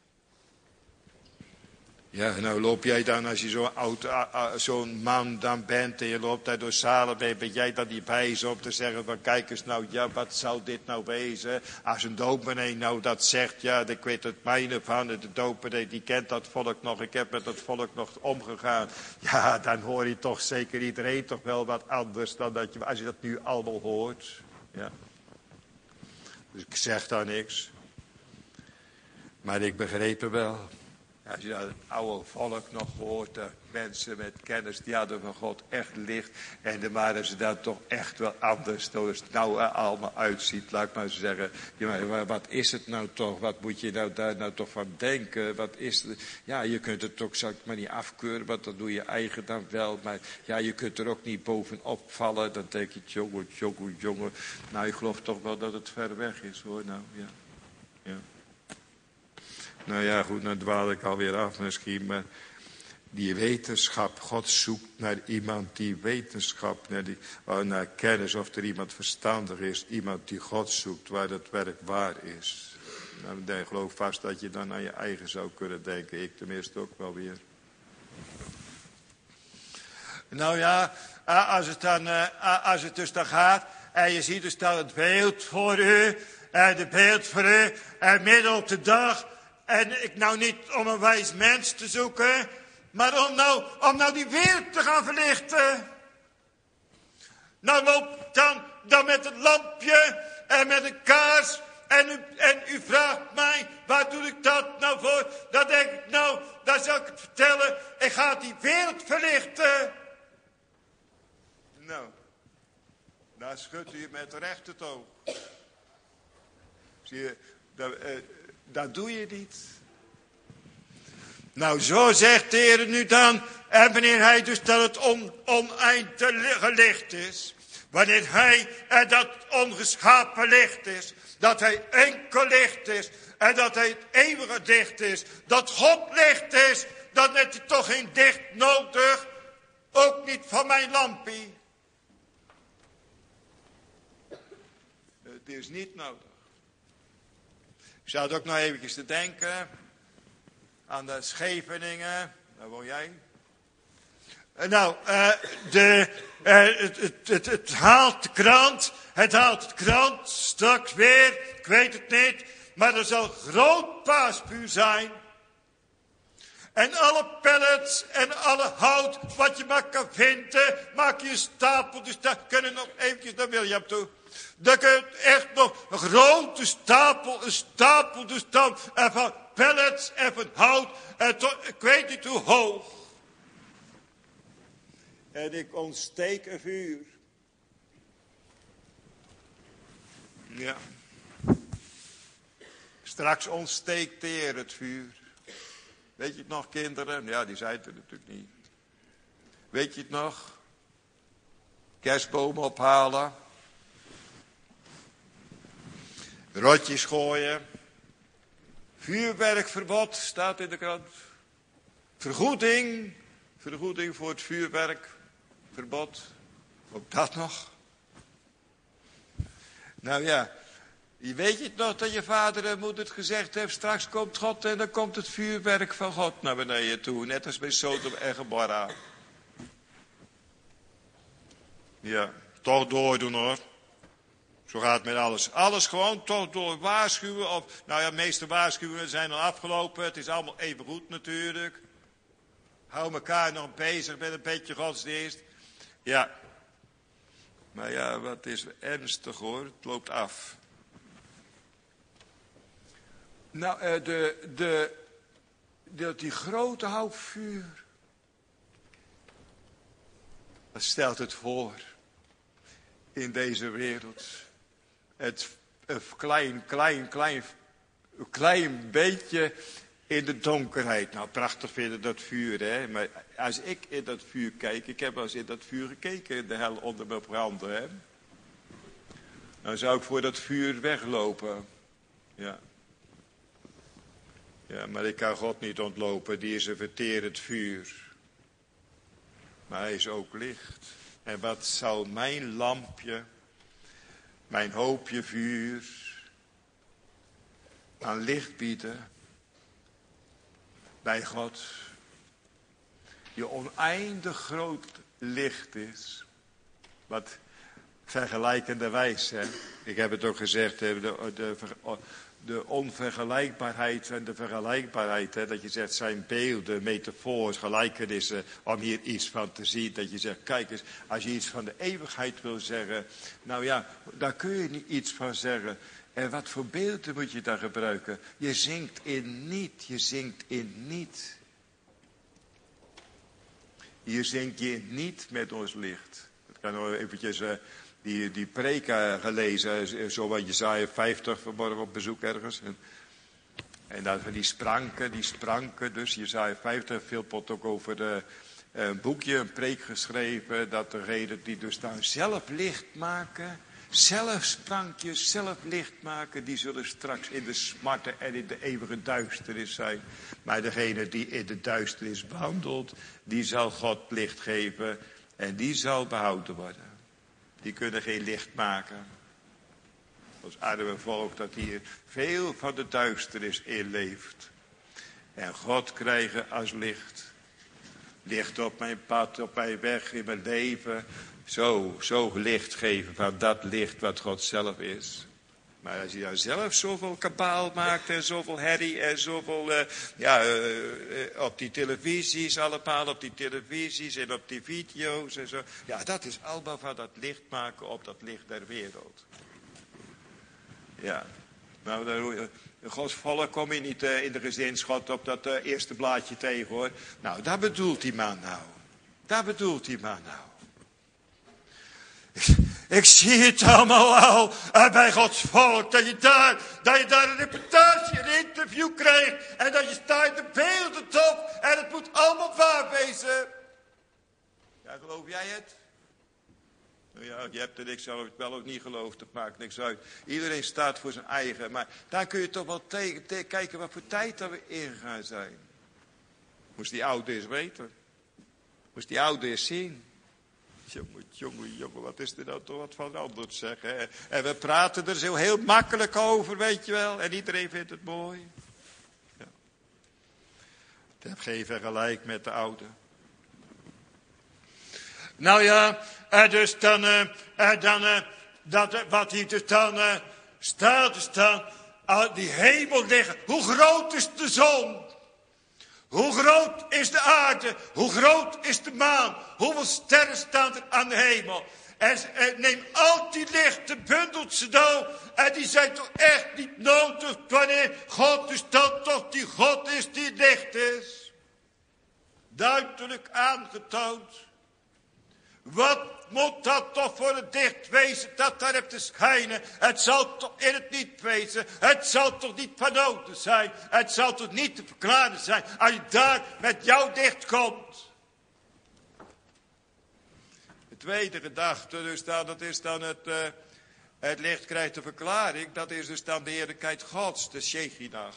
Ja, nou loop jij dan, als je zo'n oud, uh, uh, zo'n man dan bent en je loopt daar door Salem, ben jij dan die wijs op te zeggen van kijk eens nou, ja, wat zou dit nou wezen? Als een dominee nou dat zegt, ja, ik weet het mijne van, de dominee die kent dat volk nog, ik heb met dat volk nog omgegaan. Ja, dan hoor je toch zeker iedereen toch wel wat anders dan dat je, als je dat nu allemaal hoort. Ja. Dus ik zeg daar niks. Maar ik begreep er wel. Als je dat het oude volk nog hoort, de mensen met kennis, die hadden van God echt licht. En dan waren ze dan toch echt wel anders, zoals het nou allemaal uitziet. Laat ik maar zeggen, ja, wat is het nou toch? Wat moet je nou daar nou toch van denken? Wat is het? Ja, je kunt het ook, zal ik maar niet afkeuren, want dat doe je eigen dan wel. Maar ja, je kunt er ook niet bovenop vallen. Dan denk je, jongen, jongen, jongen. Nou, ik geloof toch wel dat het ver weg is, hoor. Nou, ja. Ja. Nou ja, goed, dan dwaal ik alweer af misschien, maar die wetenschap, God zoekt naar iemand die wetenschap, naar, die, oh, naar kennis, of er iemand verstandig is, iemand die God zoekt, waar dat werk waar is. Nou, dan geloof ik vast dat je dan aan je eigen zou kunnen denken, ik tenminste ook wel weer. Nou ja, als het, dan, als het dus dan gaat, en je ziet dus dan het beeld voor u, en het beeld voor u, en midden op de dag, en ik nou niet om een wijs mens te zoeken, maar om nou, om nou die wereld te gaan verlichten. Nou loopt dan, dan met het lampje en met een kaars. En u, en u vraagt mij, waar doe ik dat nou voor? Dan denk ik, nou, dan zal ik het vertellen. Ik ga die wereld verlichten. Nou, daar schudt u met recht het oog. Zie je, dat, eh, dat doe je niet. Nou, zo zegt de Heer nu dan. En wanneer hij dus dat het on, oneindige licht is. Wanneer hij en dat ongeschapen licht is. Dat hij enkel licht is. En dat hij het eeuwige licht is. Dat God licht is. Dan heeft hij toch geen licht nodig. Ook niet van mijn lampie. Het is niet nodig. Ik zou ook nog eventjes te denken. Aan de Scheveningen. Daar woon jij. Nou, uh, de, uh, het, het, het, het haalt de krant. Het haalt de krant straks weer. Ik weet het niet. Maar er zal groot paasvuur zijn. En alle pellets en alle hout wat je maar kan vinden. Maak je een stapel. Dus daar kunnen nog eventjes naar William toe. Dan kun je echt nog een grote stapel. Een stapel dus dan. En van pellets en van hout. En tot, ik weet niet hoe hoog. En ik ontsteek een vuur. Ja. Straks ontsteekt de Heer het vuur. Weet je het nog, kinderen? Ja, die zijn er natuurlijk niet. Weet je het nog? Kerstbomen ophalen. Rotjes gooien. Vuurwerkverbod staat in de krant. Vergoeding. Vergoeding voor het vuurwerkverbod. Ook dat nog. Nou ja. Je weet je het nog dat je vader en moeder het gezegd heeft. Straks komt God en dan komt het vuurwerk van God naar beneden toe. Net als bij Sodom en Gomorra. Ja, toch doordoen hoor. Zo gaat het met alles. Alles gewoon toch door waarschuwen. Of, nou ja, de meeste waarschuwingen zijn al afgelopen. Het is allemaal even goed natuurlijk. Hou elkaar nog bezig met een beetje godsdienst. Ja. Maar ja, wat is ernstig hoor. Het loopt af. Nou, de, de, de, die grote hoop vuur. Wat stelt het voor in deze wereld? Het een klein, klein, klein, klein beetje in de donkerheid. Nou, prachtig vinden dat vuur, hè. Maar als ik in dat vuur kijk, ik heb wel eens in dat vuur gekeken, in de hel onder me branden, hè. Dan zou ik voor dat vuur weglopen. Ja. Ja, maar ik kan God niet ontlopen, die is een verterend vuur. Maar hij is ook licht. En wat zal mijn lampje, mijn hoopje vuur, aan licht bieden bij God, die oneindig groot licht is. Wat vergelijkenderwijs, hè. Ik heb het ook gezegd, de, de, de onvergelijkbaarheid en de vergelijkbaarheid. Hè, dat je zegt, zijn beelden, metafoors, gelijkenissen, om hier iets van te zien. Dat je zegt, kijk eens, als je iets van de eeuwigheid wil zeggen, nou ja, daar kun je niet iets van zeggen. En wat voor beelden moet je daar gebruiken? Je zingt in niet, je zingt in niet. Hier zingt je niet met ons licht. Ik kan nog eventjes uh, die, die preek uh, gelezen, zo wat Jesaja vijftig, vanmorgen op bezoek ergens. En, en dan van die spranken, die spranken, dus Jesaja vijftig, Philpot ook over uh, een boekje, een preek geschreven, dat degenen die dus daar zelf licht maken, zelf sprankjes, zelf licht maken, die zullen straks in de smarten en in de eeuwige duisternis zijn. Maar degene die in de duisternis wandelt, die zal God licht geven en die zal behouden worden. Die kunnen geen licht maken. Als arme volk dat hier veel van de duisternis in leeft. En God krijgen als licht. Licht op mijn pad, op mijn weg, in mijn leven. Zo, zo licht geven van dat licht wat God zelf is. Maar als je daar zelf zoveel kabaal maakt en zoveel herrie en zoveel, uh, ja, uh, uh, op die televisies allemaal, op die televisies en op die video's en zo. Ja, dat is allemaal van dat licht maken op dat licht der wereld. Ja, nou, dan, Gods volk kom je niet uh, in de gezinsschot op dat uh, eerste blaadje tegen, hoor. Nou, dat bedoelt die man nou. Dat bedoelt die man nou. Ik zie het allemaal al uh, bij Gods volk. Dat je, daar, dat je daar een reportage, een interview krijgt. En dat je staat de beelden op. En het moet allemaal waar wezen. Ja, geloof jij het? Nou ja, je hebt er niks aan, of het wel of niet gelooft, dat maakt niks uit. Iedereen staat voor zijn eigen. Maar daar kun je toch wel tegen, tegen kijken wat voor tijd dat we ingegaan zijn. Moest die oude eens weten. Moest die oude eens zien. Jongen, jongen, jongen, wat is er nou toch wat van anders, zeg. Hè? En we praten er zo heel makkelijk over, weet je wel. En iedereen vindt het mooi. Ja. Ik heb geen vergelijk met de oude. Nou ja, uh, dus dan, uh, uh, dan uh, dat, uh, wat hier dus dan uh, staat, dus dan, uh, die hemel liggen. Hoe groot is de zon? Hoe groot is de aarde? Hoe groot is de maan? Hoeveel sterren staan er aan de hemel? En uh, neem al die lichten, bundelt ze nou. En die zijn toch echt niet nodig wanneer God dus dan toch die God is die licht is. Duidelijk aangetoond. Wat moet dat toch voor het licht wezen dat daar heeft te schijnen? Het zal toch in het niet wezen. Het zal toch niet van nodig zijn. Het zal toch niet te verklaren zijn als je daar met jouw licht komt. De tweede gedachte, dus dan, dat is dan het, uh, het licht krijgt de verklaring. Dat is dus dan de heerlijkheid Gods, de Shekinah.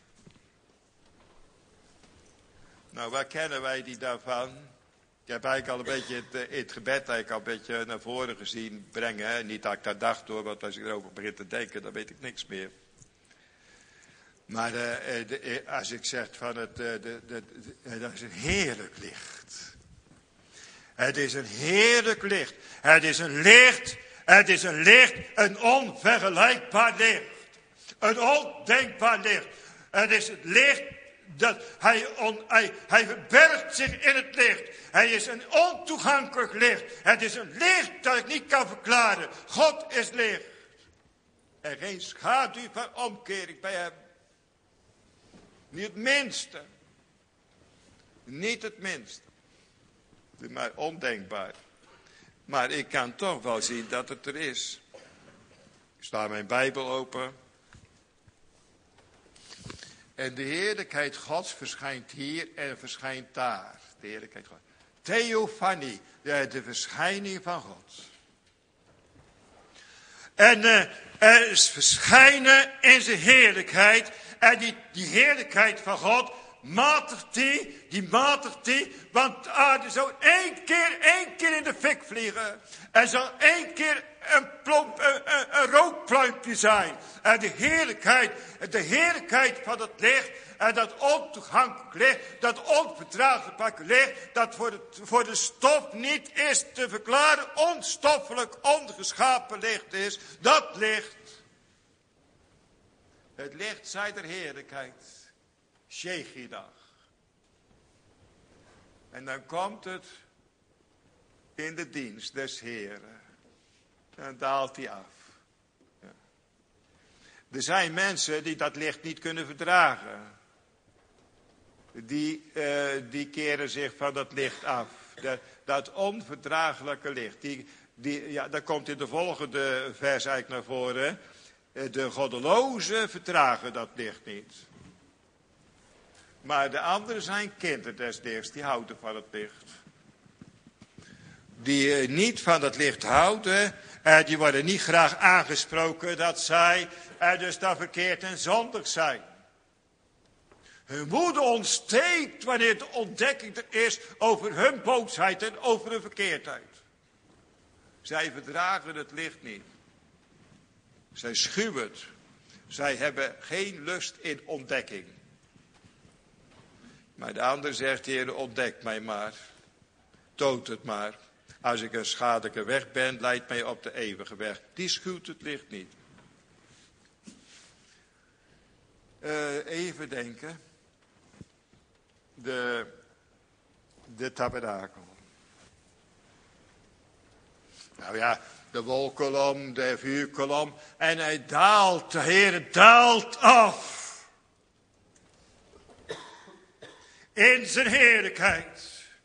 Nou, waar kennen wij die daarvan? Ik heb eigenlijk al een beetje het, in het gebed eigenlijk al een beetje naar voren gezien brengen. Hè? Niet dat ik dat dacht hoor, want als ik erover begin te denken, dan weet ik niks meer. Maar uh, de, als ik zeg van het, uh, de, de, de, dat is een heerlijk licht. Het is een heerlijk licht. Het is een licht, het is een licht, een onvergelijkbaar licht. Een ondenkbaar licht. Het is het licht. Dat hij, on, hij, hij verbergt zich in het licht. Hij is een ontoegankelijk licht. Het is een licht dat ik niet kan verklaren. God is licht. En geen schaduw van omkering bij hem. Niet het minste. Niet het minste. Maar ondenkbaar. Maar ik kan toch wel zien dat het er is. Ik sla mijn Bijbel open. En de heerlijkheid Gods verschijnt hier en verschijnt daar. De heerlijkheid Gods. Theofanie, de, de verschijning van God. En uh, er is verschijnen in zijn heerlijkheid. En die, die heerlijkheid van God matigt die, die matigt die. Want de aarde zou één keer, één keer in de fik vliegen. Er zal één keer een, plomp, een, een, een rookpluimpje zijn. En de heerlijkheid, de heerlijkheid van het licht. En dat ontoegankelijk licht, dat onverdraaglijke licht, dat voor de, voor de stof niet is te verklaren, onstoffelijk, ongeschapen licht is. Dat licht. Het licht zij der heerlijkheid. Shekinah. En dan komt het in de dienst des Heren. Dan daalt hij af. Ja. Er zijn mensen die dat licht niet kunnen verdragen. Die, uh, die keren zich van dat licht af. Dat, dat onverdraaglijke licht. Die, die, ja, dat komt in de volgende vers eigenlijk naar voren. De goddelozen verdragen dat licht niet. Maar de anderen zijn kinderen des lichts. Die houden van het licht. Die uh, niet van het licht houden. Uh, die worden niet graag aangesproken dat zij uh, dus dan verkeerd en zondig zijn. Hun woede ontsteekt wanneer de ontdekking er is over hun boosheid en over hun verkeerdheid. Zij verdragen het licht niet. Zij schuwen het. Zij hebben geen lust in ontdekking. Maar de ander zegt, Heer, ontdek mij maar. Toont het maar. Als ik een schadelijke weg ben, leidt mij op de eeuwige weg. Die schuwt het licht niet. Uh, even denken. De, de tabernakel. Nou ja, de wolkolom, de vuurkolom. En hij daalt, de Heer daalt af. In zijn heerlijkheid.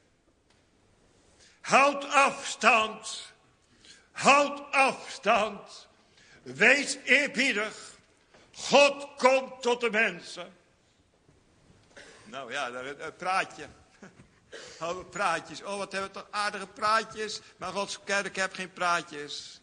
Houd afstand. Houd afstand. Wees eerbiedig. God komt tot de mensen. Nou ja, een praatje. Oh, praatjes. Oh, wat hebben we toch aardige praatjes. Maar Gods kerk heeft geen praatjes.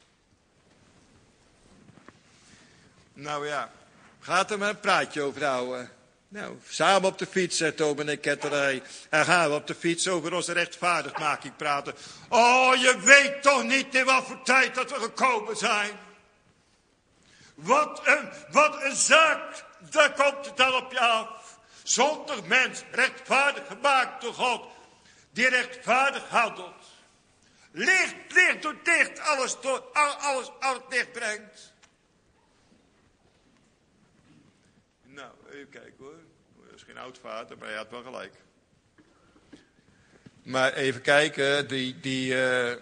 Nou ja, gaat er maar een praatje over houden. Nou, samen op de fiets, zegt dominee Ketterij. En gaan we op de fiets over onze rechtvaardigmaking praten. Oh, je weet toch niet in wat voor tijd dat we gekomen zijn. Wat een, wat een zaak, daar komt het dan op je af. Zonder mens, rechtvaardig gemaakt door God, die rechtvaardig handelt. Licht, licht door dicht, alles door, alles, alles dicht brengt. Nou, even kijken hoor. Dat is geen oudvader, maar hij had wel gelijk. Maar even kijken, die, die, uh,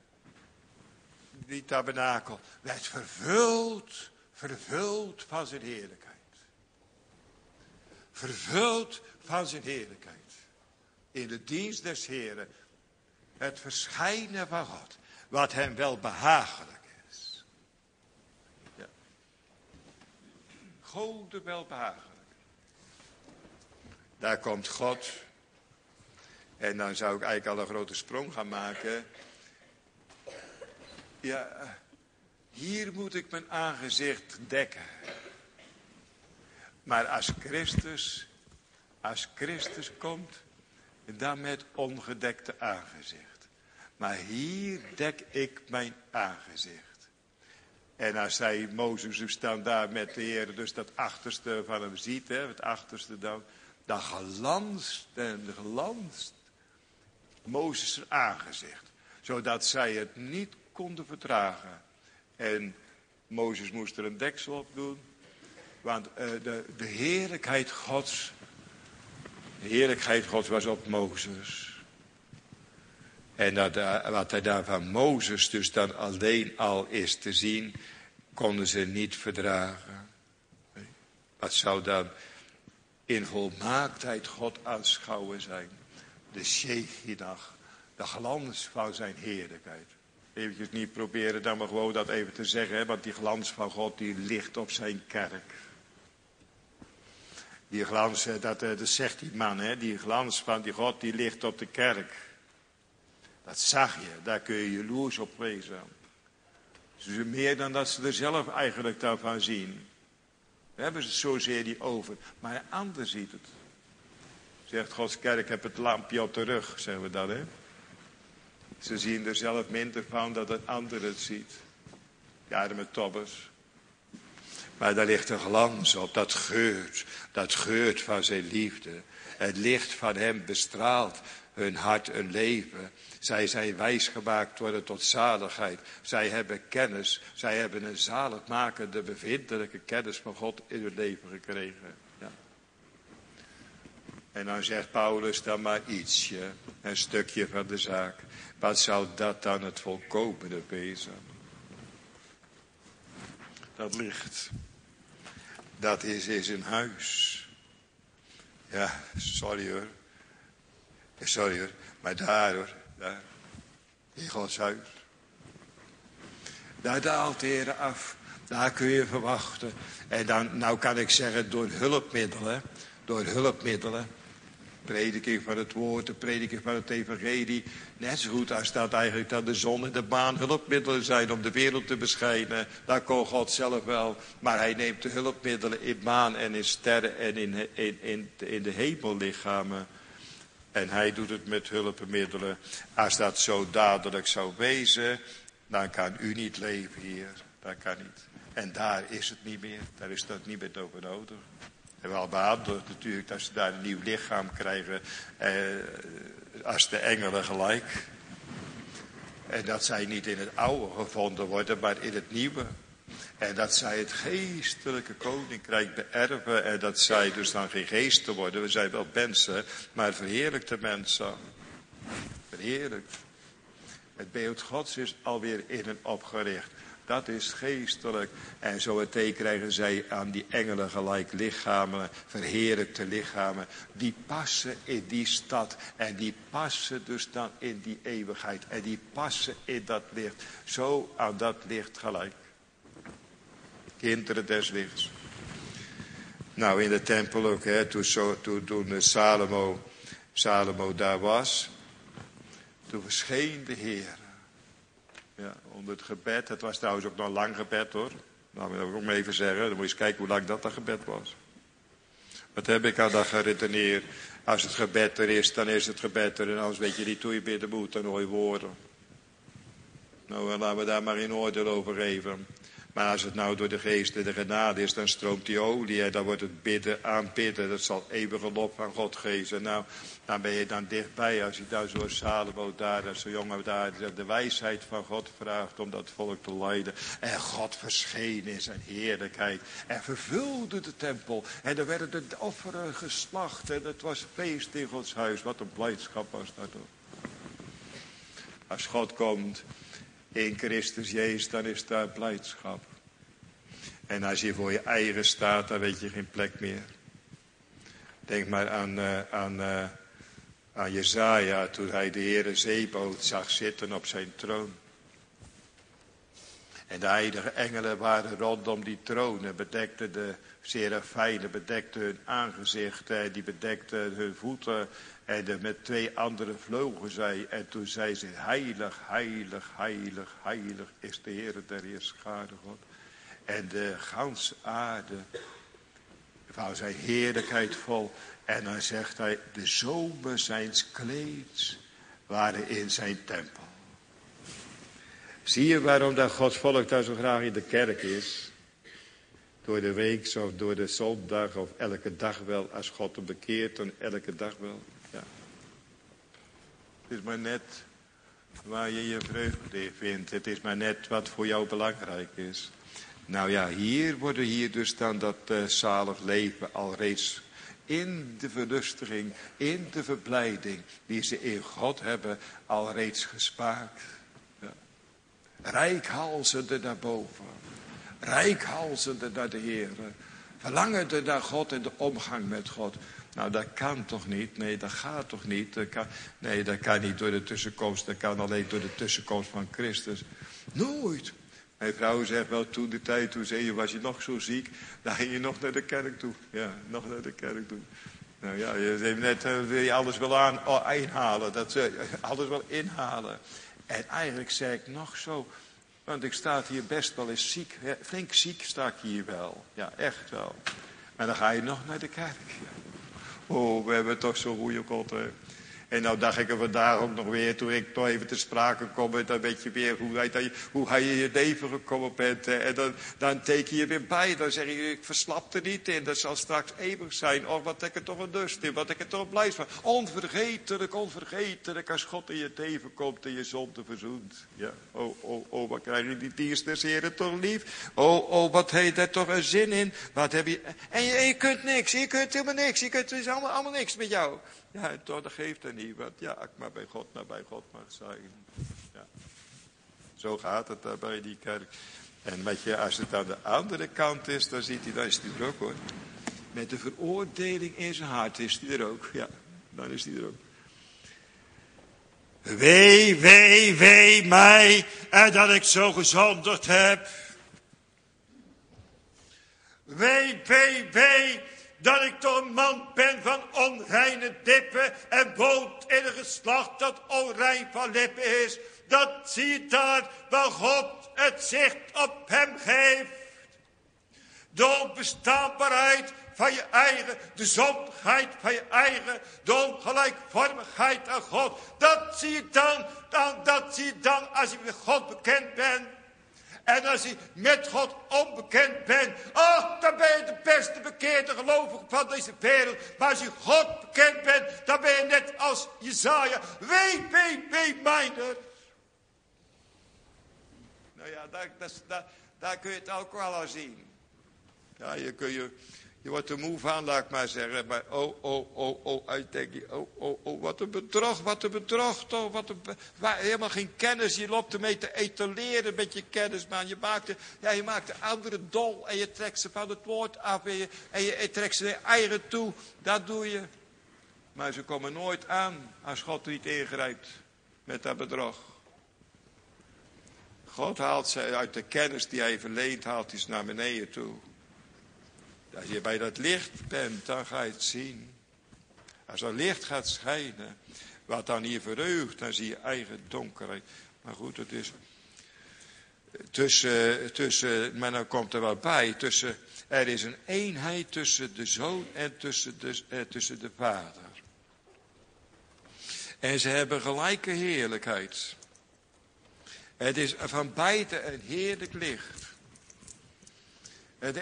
die tabernakel werd vervuld, vervuld van zijn heerlijkheid. Vervuld van zijn heerlijkheid. In de dienst des Heren. Het verschijnen van God. Wat hem wel behagelijk is. Ja. God wel behagelijk. Daar komt God. En dan zou ik eigenlijk al een grote sprong gaan maken. Ja, hier moet ik mijn aangezicht dekken. Maar als Christus, als Christus komt, dan met ongedekte aangezicht. Maar hier dek ik mijn aangezicht. En als hij, Mozes staan daar met de Heer, dus dat achterste van hem ziet, hè, het achterste dan, dan glanst en glanst Mozes zijn aangezicht. Zodat zij het niet konden verdragen. En Mozes moest er een deksel op doen. Want uh, de, de heerlijkheid Gods, de heerlijkheid Gods was op Mozes. En dat, uh, wat hij daar van Mozes dus dan alleen al is te zien, konden ze niet verdragen. Wat zou dan in volmaaktheid God aanschouwen zijn? De Shechinach, de glans van zijn heerlijkheid. Eventjes niet proberen dan maar gewoon dat even te zeggen, hè, want die glans van God die ligt op zijn kerk. Die glans, dat, dat zegt die man, hè, die glans van die God die ligt op de kerk. Dat zag je, daar kun je jaloers op wezen. Ze meer dan dat ze er zelf eigenlijk daarvan zien. We hebben ze zozeer niet over, maar een ander ziet het. Zegt Gods kerk, heb het lampje op de rug, zeggen we dat, hè. Ze zien er zelf minder van dat een ander het ziet. Ja, met tobbers. Maar daar ligt een glans op, dat geurt, dat geurt van zijn liefde. Het licht van hem bestraalt hun hart en leven. Zij zijn wijsgemaakt worden tot zaligheid. Zij hebben kennis, zij hebben een zaligmakende, bevindelijke kennis van God in hun leven gekregen. Ja. En dan zegt Paulus dan maar ietsje, een stukje van de zaak. Wat zou dat dan het volkomene wezen? Dat licht. Dat is in zijn huis. Ja, sorry hoor. Sorry hoor. Maar daar hoor. Daar. In Gods huis. Daar daalt de Heer af. Daar kun je verwachten. En dan, nou kan ik zeggen, door hulpmiddelen. Door hulpmiddelen. Prediking van het woord, de prediking van het evangelie. Net zo goed als dat eigenlijk dat de zon en de maan hulpmiddelen zijn om de wereld te beschijnen. Dat kon God zelf wel. Maar hij neemt de hulpmiddelen in maan en in sterren en in, in, in, in de hemellichamen. En hij doet het met hulpmiddelen. Als dat zo dadelijk zou wezen, dan kan u niet leven hier. Dat kan niet. En daar is het niet meer. Daar is dat niet meer over nodig. En wel behandeld natuurlijk dat ze daar een nieuw lichaam krijgen. Eh, als de engelen gelijk. En dat zij niet in het oude gevonden worden, maar in het nieuwe. En dat zij het geestelijke koninkrijk beërven. En dat zij dus dan geen geesten worden. We zijn wel mensen, maar verheerlijkte mensen. Verheerlijkt. Het beeld Gods is alweer in en opgericht. Dat is geestelijk. En zo meteen krijgen zij aan die engelen gelijk lichamen, verheerlijkte lichamen. Die passen in die stad. En die passen dus dan in die eeuwigheid. En die passen in dat licht. Zo aan dat licht gelijk. Kinderen des lichts. Nou, in de tempel ook, hè, toen, zo, toen, toen Salomo, Salomo daar was. Toen verscheen de Heer. Ja, onder het gebed. Het was trouwens ook nog een lang gebed hoor. Nou, dat wil ik ook maar even zeggen. Dan moet je eens kijken hoe lang dat dat gebed was. Wat heb ik aan dat geredeneerd? Als het gebed er is, dan is het gebed er. En anders weet je niet hoe je bidden moet. Dan hoor je woorden. Nou, laten we daar maar in oordeel over geven. Maar als het nou door de geest en de genade is, dan stroomt die olie. En dan wordt het bidden aanbidden. Dat zal eeuwige lof aan God geven. Nou, dan ben je dan dichtbij. Als je daar zoals Salomo daar, als zo'n jongen daar, de wijsheid van God vraagt om dat volk te leiden. En God verscheen in zijn heerlijkheid. En vervulde de tempel. En er werden de offeren geslacht. En het was feest in Gods huis. Wat een blijdschap was dat ook. Als God komt in Christus Jezus, dan is daar blijdschap. En als je voor je eigen staat, dan weet je geen plek meer. Denk maar aan, uh, aan, uh, aan Jezaja, toen hij de Heere Zebaoth zag zitten op zijn troon. En de heilige engelen waren rondom die troon en bedekten de serafijnen, bedekten hun aangezicht, en die bedekten hun voeten. En de, met twee anderen vlogen zij. En toen zei ze, heilig, heilig, heilig, heilig is de Heere der Heerscharen God. En de ganse aarde van zijn heerlijkheid vol. En dan zegt hij, de zomen zijns kleeds waren in zijn tempel. Zie je waarom dat Gods volk daar zo graag in de kerk is? Door de week of door de zondag of elke dag wel. Als God hem bekeert, dan elke dag wel. Ja. Het is maar net waar je je vreugde vindt. Het is maar net wat voor jou belangrijk is. Nou ja, hier worden hier dus dan dat uh, zalig leven alreeds in de verlustiging, in de verblijding die ze in God hebben, alreeds gespaard. Ja. Rijkhalzende naar boven. Rijkhalzende naar de Heer. Verlangende naar God en de omgang met God. Nou, dat kan toch niet? Nee, dat gaat toch niet? Dat kan, nee, dat kan niet door de tussenkomst. Dat kan alleen door de tussenkomst van Christus. Nooit. Mijn vrouw zegt wel, toen de tijd, toen zei je, was je nog zo ziek, dan ging je nog naar de kerk toe. Ja, nog naar de kerk toe. Nou ja, je net, uh, wil je alles wel aan, oh, inhalen. Dat, uh, alles wel inhalen. En eigenlijk zei ik nog zo, want ik sta hier best wel eens ziek. Ja, flink ziek sta ik hier wel. Ja, echt wel. Maar dan ga je nog naar de kerk. Ja. Oh, we hebben toch zo'n goede God, hè. En nou dacht ik er vandaag ook nog weer, toen ik toch even te sprake kom, dan weet je weer hoe hij, hoe hij in je leven gekomen bent. En dan, dan teken je weer bij, dan zeg je, ik verslap er niet in, dat zal straks eeuwig zijn. Oh, wat ik er toch een lust in, wat ik er toch een blij van. Onvergetelijk, onvergetelijk, als God in je leven komt en je zonde verzoent. Ja, oh, oh, oh, wat krijg je die dienst des Heren toch lief. Oh, oh, wat heeft daar toch een zin in. Wat heb je, en je, en je kunt niks, je kunt helemaal niks, je kunt, het is allemaal, allemaal niks met jou. Ja, en toch, dat geeft er niet. Want ja, ik maar bij God naar bij God mag zijn. Ja. Zo gaat het daar bij die kerk. En wat je, als het aan de andere kant is, dan ziet hij, dan is hij er ook hoor. Met de veroordeling in zijn hart is hij er ook. Ja, dan is hij er ook. Wee, wee, wee mij, en dat ik zo gezondigd heb. Wee, wee, wee. Dat ik toch een man ben van onreine lippen en woont in een geslacht dat onrein van lippen is. Dat zie je daar waar God het zicht op hem geeft. De onbestaanbaarheid van je eigen, de zondigheid van je eigen, de ongelijkvormigheid aan God. Dat zie je dan, dan, dat zie je dan als je met God bekend bent. En als je met God onbekend bent, oh, dan ben je de beste bekeerde gelovige van deze wereld. Maar als je God bekend bent, dan ben je net als Jesaja. Wee, wee, wee, mijner. Nou ja, daar, daar, daar, daar kun je het ook wel aan zien. Ja, je, kun je, je wordt er moe van, laat ik maar zeggen. Maar oh, oh, oh, oh, uit denk je, oh, oh, oh, wat een bedrog, wat een bedrog toch. Wat een, waar, helemaal geen kennis, je loopt ermee te etaleren met je kennis, man. Je maakt de, ja, je maakt de anderen dol en je trekt ze van het woord af en je, en je, je trekt ze naar eigen toe. Dat doe je. Maar ze komen nooit aan als God niet ingrijpt met dat bedrog. God haalt ze uit de kennis die hij verleent, haalt hij ze naar beneden toe. Als je bij dat licht bent, dan ga je het zien. Als dat licht gaat schijnen, wat dan hier verheugt, dan zie je eigen donkerheid. Maar goed, het is tussen, tussen, maar dan komt er wat bij, tussen, er is een eenheid tussen de Zoon en tussen de, eh, tussen de Vader. En ze hebben gelijke heerlijkheid. Het is van beide een heerlijk licht. De,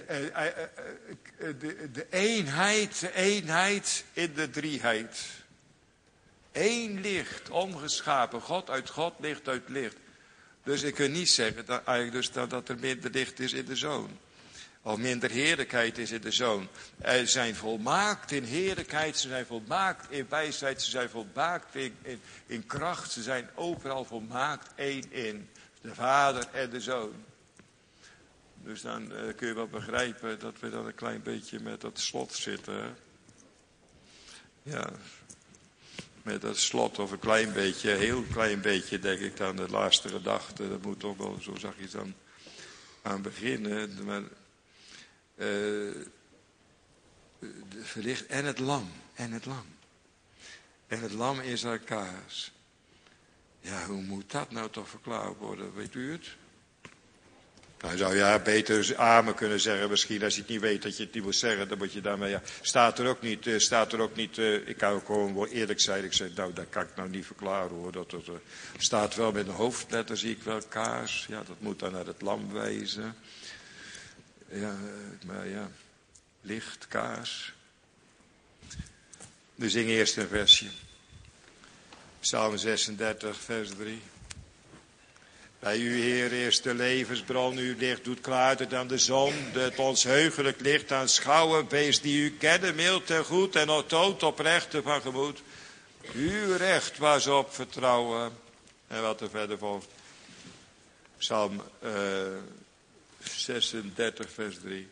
de, de eenheid, de eenheid in de drieheid. Eén licht, ongeschapen. God uit God, licht uit licht. Dus ik kan niet zeggen dat, eigenlijk dus dat, dat er minder licht is in de Zoon. Of minder heerlijkheid is in de Zoon. Ze zijn volmaakt in heerlijkheid, ze zijn volmaakt in wijsheid, ze zijn volmaakt in, in, in kracht. Ze zijn overal volmaakt één in. De Vader en de Zoon. Dus dan uh, kun je wel begrijpen dat we dan een klein beetje met dat slot zitten. Hè? Ja, met dat slot of een klein beetje, heel klein beetje denk ik dan de laatste gedachte. Dat moet toch wel, zo zag je dan aan beginnen. Maar, uh, verlicht en het lam, en het lam. En het lam is haar kaas. Ja, hoe moet dat nou toch verklaard worden, weet u het? Dan zou je ja, beter amen kunnen zeggen. Misschien als je het niet weet dat je het niet moet zeggen. Dan moet je daarmee. Ja, staat er ook niet. Uh, staat er ook niet. Uh, ik kan ook gewoon wel eerlijk zijn. Ik zeg nou dat kan ik nou niet verklaren hoor. Dat het, uh, staat wel met een hoofdletter zie ik wel kaas. Ja dat moet dan naar het lam wijzen. Ja uh, maar ja. Licht kaas. We zingen eerst een versje. Psalm zesendertig vers drie. Bij u, Heer, is de levensbron, uw licht doet klaarder dan de zon. Het ons heugelijk licht aanschouwen, wees die u kennen, mild en goed en dood oprechte van gemoed. Uw recht was op vertrouwen. En wat er verder volgt. Psalm uh, zesendertig vers drie.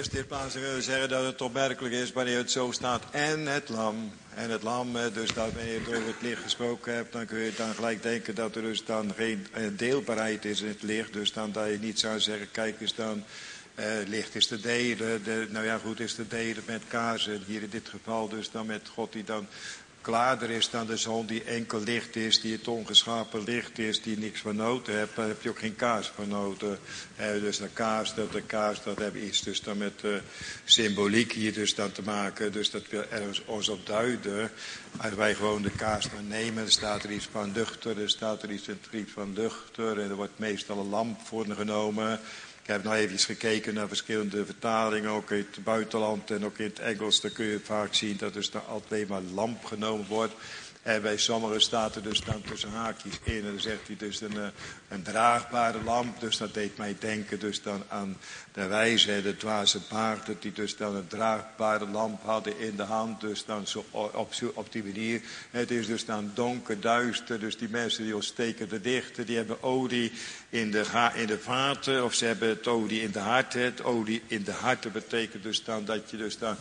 eerste plaats willen we zeggen dat het opmerkelijk is wanneer het zo staat. En het lam. En het lam, dus dat wanneer je het over het licht gesproken hebt, dan kun je dan gelijk denken dat er dus dan geen deelbaarheid is in het licht. Dus dan dat je niet zou zeggen, kijk eens dan, uh, licht is te delen. De, nou ja, goed is te delen met kaarsen. Hier in dit geval dus dan met God die dan klaarder is dan de zon, die enkel licht is, die het ongeschapen licht is, die niks van noten hebt, dan heb je ook geen kaars van noten. Eh, dus de kaars, dat de kaars, dat heb iets dus dan met uh, symboliek hier dus dan te maken. Dus dat wil ergens ons op duiden. Als wij gewoon de kaars dan nemen, dan staat er iets van luchter, er staat er iets, iets van luchter en er wordt meestal een lamp voor genomen. Ik heb nog even gekeken naar verschillende vertalingen, ook in het buitenland en ook in het Engels. Dan kun je vaak zien dat er dan altijd maar lamp genomen wordt. En bij sommigen staat er dus dan tussen haakjes in. En dan zegt hij dus een, een draagbare lamp. Dus dat deed mij denken dus dan aan de wijze, de dwaze paarden. Die dus dan een draagbare lamp hadden in de hand. Dus dan zo op, op die manier. Het is dus dan donker, duister. Dus die mensen die ontsteken de dichten, die hebben olie in de, in de vaten. Of ze hebben het olie in de harten. Het olie in de harten betekent dus dan dat je dus dan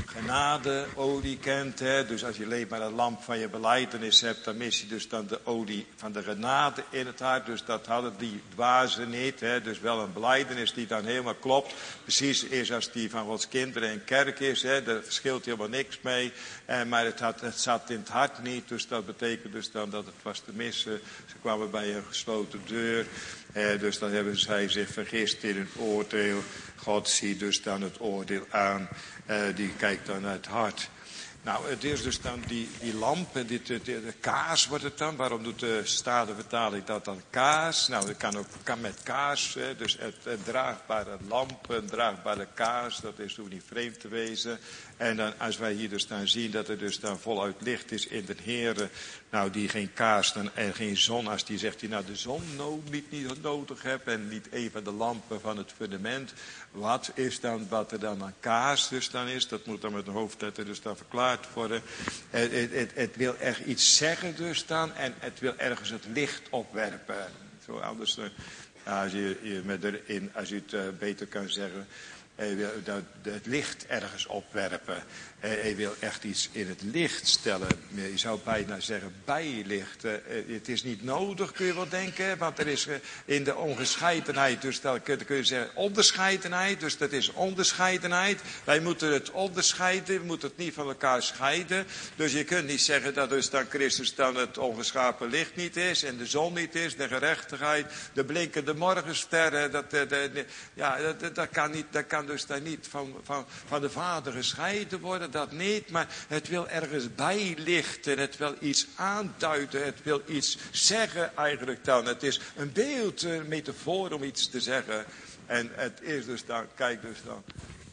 genade olie kent. Hè? Dus als je alleen maar een lamp van je belijdenis hebt, dan mis je dus dan de olie van de genade in het hart. Dus dat hadden die dwazen niet. Hè? Dus wel een belijdenis die dan helemaal klopt. Precies is als die van Gods kinderen en kerk is. Hè? Daar verschilt helemaal niks mee. Eh, maar het, had, het zat in het hart niet. Dus dat betekent dus dan dat het was te missen. Ze kwamen bij een gesloten deur. Eh, dus dan hebben zij zich vergist in een oordeel. God ziet dus dan het oordeel aan. Uh, die kijkt dan naar het hart. Nou, het is dus dan die, die lamp, en dit, de, de kaas wordt het dan. Waarom doet de Statenvertaling dat dan kaas? Nou, dat kan ook kan met kaas. Hè. Dus het, het draagbare lamp, een draagbare kaas, dat is ook niet vreemd te wezen. En dan, als wij hier dus dan zien dat er dus dan voluit licht is in de Heere, nou, die geen kaas dan, en geen zon, als die zegt, die nou de zon no, niet, niet nodig hebt en niet een van de lampen van het fundament, wat is dan, wat er dan aan kaas dus dan is, dat moet dan met een hoofdletter dus dan verklaard worden. Het, het, het, het wil echt iets zeggen dus dan, en het wil ergens het licht opwerpen. Zo anders, als je, je met erin, als je het uh, beter kan zeggen, hij wil dat het licht ergens opwerpen. Hij wil echt iets in het licht stellen. Je zou bijna zeggen bijlichten. Het is niet nodig, kun je wel denken. Want er is in de ongescheidenheid, dus dan kun je zeggen onderscheidenheid. Dus dat is onderscheidenheid. Wij moeten het onderscheiden. We moeten het niet van elkaar scheiden. Dus je kunt niet zeggen dat dus dan Christus dan het ongeschapen licht niet is. En de zon niet is. De gerechtigheid. De blinkende morgensterren. Dat, de, de, ja, dat, dat, kan niet, dat kan dus dan niet van, van, van de Vader gescheiden worden. Dat niet, maar het wil ergens bijlichten. Het wil iets aanduiden. Het wil iets zeggen eigenlijk dan. Het is een beeld, een metafoor om iets te zeggen. En het is dus dan, kijk dus dan.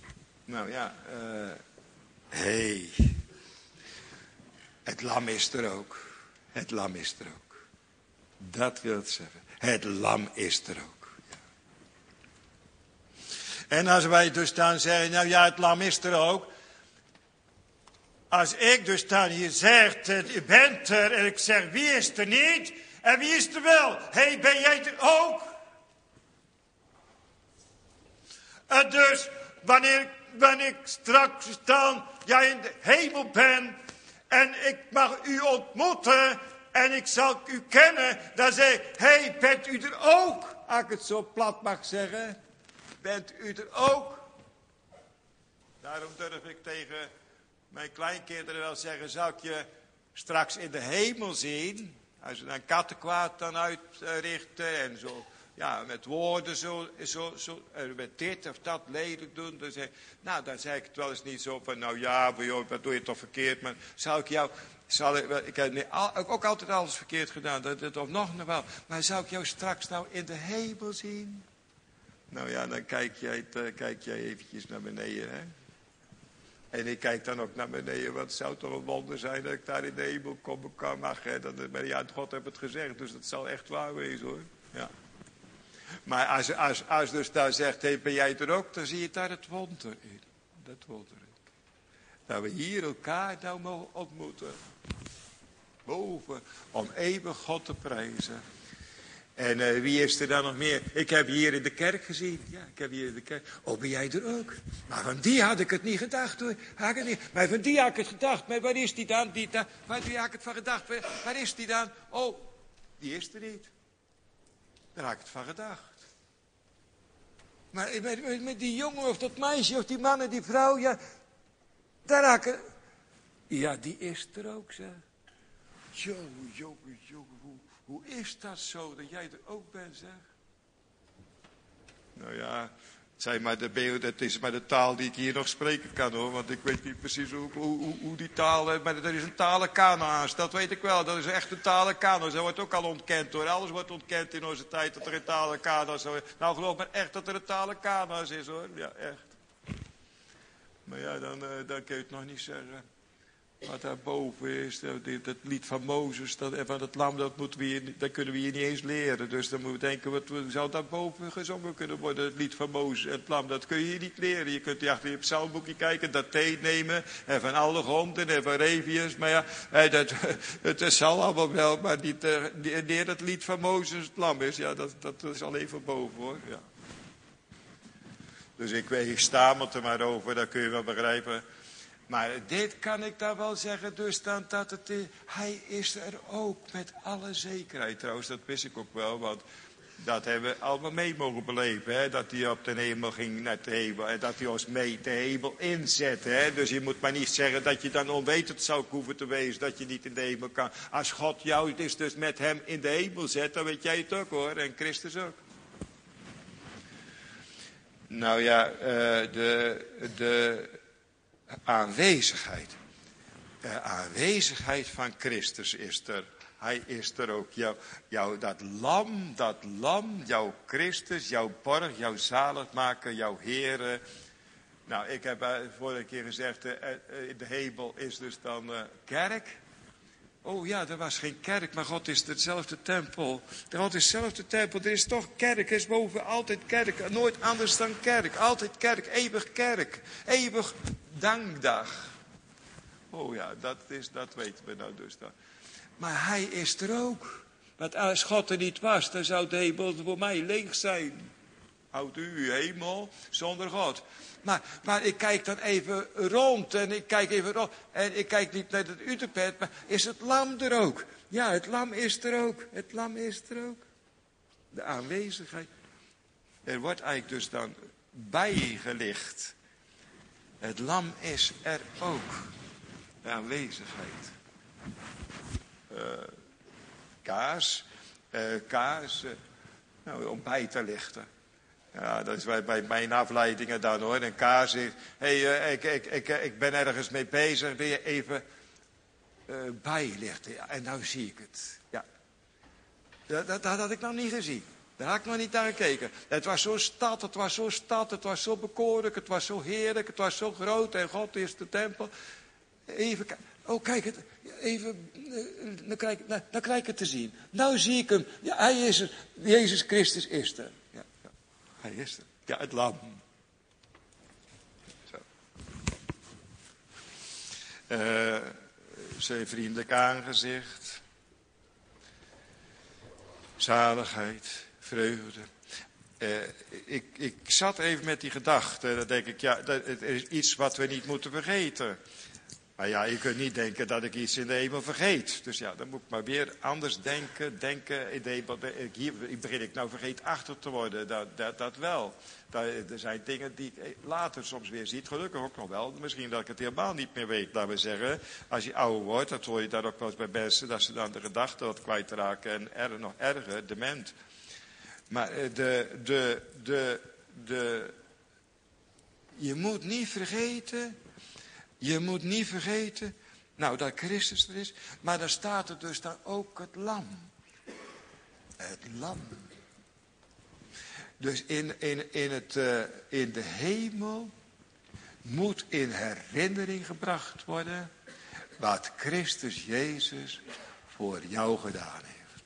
Nou ja, uh, hey. Het lam is er ook. Het lam is er ook. Dat wil het zeggen. Het lam is er ook. Ja. En als wij dus dan zeggen, nou ja, het lam is er ook. Als ik dus dan hier zeg, u bent er, en ik zeg, wie is er niet? En wie is er wel? Hé, hey, ben jij er ook? En dus, wanneer, wanneer ik straks dan, jij in de hemel ben, en ik mag u ontmoeten, en ik zal u kennen, dan zeg ik, hé, hey, bent u er ook? Als ik het zo plat mag zeggen, bent u er ook? Daarom durf ik tegen mijn kleinkinderen wel zeggen, zou ik je straks in de hemel zien? Als ze dan kattenkwaad dan uitrichten en zo, ja, met woorden zo, zo, zo met dit of dat lelijk doen. Dan zeg, nou, dan zeg ik het wel eens niet zo van, nou ja, joh, wat doe je toch verkeerd? Maar zou ik jou, zal ik, ik heb nee, al, ook altijd alles verkeerd gedaan, dat, dat, of nog nog wel. Maar zou ik jou straks nou in de hemel zien? Nou ja, dan kijk jij, kijk jij eventjes naar beneden, hè. En ik kijk dan ook naar beneden, want het zou toch een wonder zijn dat ik daar in de hemel komen kan. Mag, hè? Dat, ja, God heeft het gezegd, dus dat zal echt waar wezen, hoor. Ja. Maar als, als, als dus daar zegt, hey, ben jij er ook, dan zie je daar het wonder in. Dat wonder in. Dat we hier elkaar nou mogen ontmoeten. Boven, om eeuwig God te prijzen. En uh, wie is er dan nog meer? Ik heb hier in de kerk gezien. Ja, ik heb hier in de kerk. Oh, ben jij er ook? Maar van die had ik het niet gedacht hoor. Had ik het niet. Maar van die had ik het gedacht. Maar waar is die dan? Die dan? Waar had ik het van gedacht? Waar, waar is die dan? Oh, die is er niet. Daar had ik het van gedacht. Maar met, met die jongen of dat meisje of die man en die vrouw, ja, daar had ik het. Ja, die is er ook, zeg. Jongen, jongen, jongen, hoe, hoe is dat zo dat jij er ook bent, zeg? Nou ja, het, zijn maar de, het is maar de taal die ik hier nog spreken kan, hoor. Want ik weet niet precies hoe, hoe, hoe die taal, maar er is een talenkanaas, dat weet ik wel. Dat is echt een talenkanaas, dat wordt ook al ontkend, hoor. Alles wordt ontkend in onze tijd, dat er een talenkanaas is. Nou, geloof me echt dat er een talenkanaas is, hoor. Ja, echt. Maar ja, dan, uh, dan kun je het nog niet zeggen. Wat daarboven is, dat, dat lied van Mozes, dat, en van het lam, dat, moeten we hier, dat kunnen we hier niet eens leren. Dus dan moeten we denken, wat zou daarboven gezongen kunnen worden, het lied van Mozes en het lam. Dat kun je hier niet leren. Je kunt achter je psalmboekje kijken, dat thee nemen, en van alle gronden, en van Revius. Maar ja, dat, het zal allemaal wel, maar niet, wanneer het lied van Mozes het lam is, ja, dat, dat is alleen van boven, hoor. Ja. Dus ik weet, ik stamel er maar over, dat kun je wel begrijpen. Maar dit kan ik dan wel zeggen, dus dan dat het is, hij is er ook met alle zekerheid. Trouwens, dat wist ik ook wel, want dat hebben we allemaal mee mogen beleven. Hè? Dat hij op de hemel ging naar de hemel en dat hij ons mee de hemel inzette. Hè? Dus je moet maar niet zeggen dat je dan onwetend zou hoeven te wezen, dat je niet in de hemel kan. Als God jou het is dus met hem in de hemel zet, dan weet jij het ook, hoor, en Christus ook. Nou ja, uh, de... de aanwezigheid. De aanwezigheid van Christus is er. Hij is er ook. Jou, jou, dat lam, dat lam, jouw Christus, jouw borg, jouw zaligmaker, jouw Heere. Nou, ik heb uh, vorige keer gezegd, uh, uh, in de hemel is dus dan uh, kerk. Oh ja, er was geen kerk, maar God is dezelfde tempel. God is dezelfde tempel, er is toch kerk, er is boven altijd kerk. Nooit anders dan kerk, altijd kerk, eeuwig kerk. Eeuwig dankdag. Oh ja, dat, is, dat weten we nou dus dan. Maar hij is er ook. Want als God er niet was, dan zou de hemel voor mij leeg zijn. Houdt u uw hemel zonder God. Maar, maar ik kijk dan even rond en ik kijk even rond. En ik kijk niet naar het uterpet, maar is het lam er ook? Ja, het lam is er ook. Het lam is er ook. De aanwezigheid. Er wordt eigenlijk dus dan bijgelicht. Het lam is er ook. De aanwezigheid. Uh, kaas. Uh, kaas. Uh, nou, om bij te lichten. Ja, dat is bij, bij mijn afleidingen dan, hoor. En kaas zegt, hé, hey, uh, ik, ik, ik, ik ben ergens mee bezig. Wil je even uh, bijlichten? Ja, en nou zie ik het. Ja. Dat, dat, dat had ik nog niet gezien. Daar had ik nog niet naar gekeken. Het was zo stad, het was zo stad, het was zo bekoorlijk, het was zo heerlijk, het was zo groot. En God is de tempel. Even kijken. Oh, kijk het. Even, dan krijg, nou, dan krijg ik het te zien. Nou zie ik hem. Ja, hij is er. Jezus Christus is er. Ja, ja. Hij is er. Ja, het lam. Zo. Uh, zijn vriendelijk aangezicht. Zaligheid. Vreugde. Uh, ik, ik zat even met die gedachte. Dan denk ik, ja, dat, het is iets wat we niet moeten vergeten. Maar ja, je kunt niet denken dat ik iets in de hemel vergeet. Dus ja, dan moet ik maar weer anders denken. Denken in de hemel. Hier begin ik nou vergeetachtig te worden. Dat, dat, dat wel. Dat, er zijn dingen die ik later soms weer ziet. Gelukkig ook nog wel. Misschien dat ik het helemaal niet meer weet. Laten we zeggen. Als je ouder wordt, dat hoor je daar ook wel eens bij mensen. Dat ze dan de gedachten wat kwijtraken. En er, nog erger, dement. Maar de, de, de, de, je moet niet vergeten. Je moet niet vergeten, nou dat Christus er is, maar dan staat er dus dan ook het lam. Het lam. Dus in, in, in, het, uh, in de hemel moet in herinnering gebracht worden wat Christus Jezus voor jou gedaan heeft.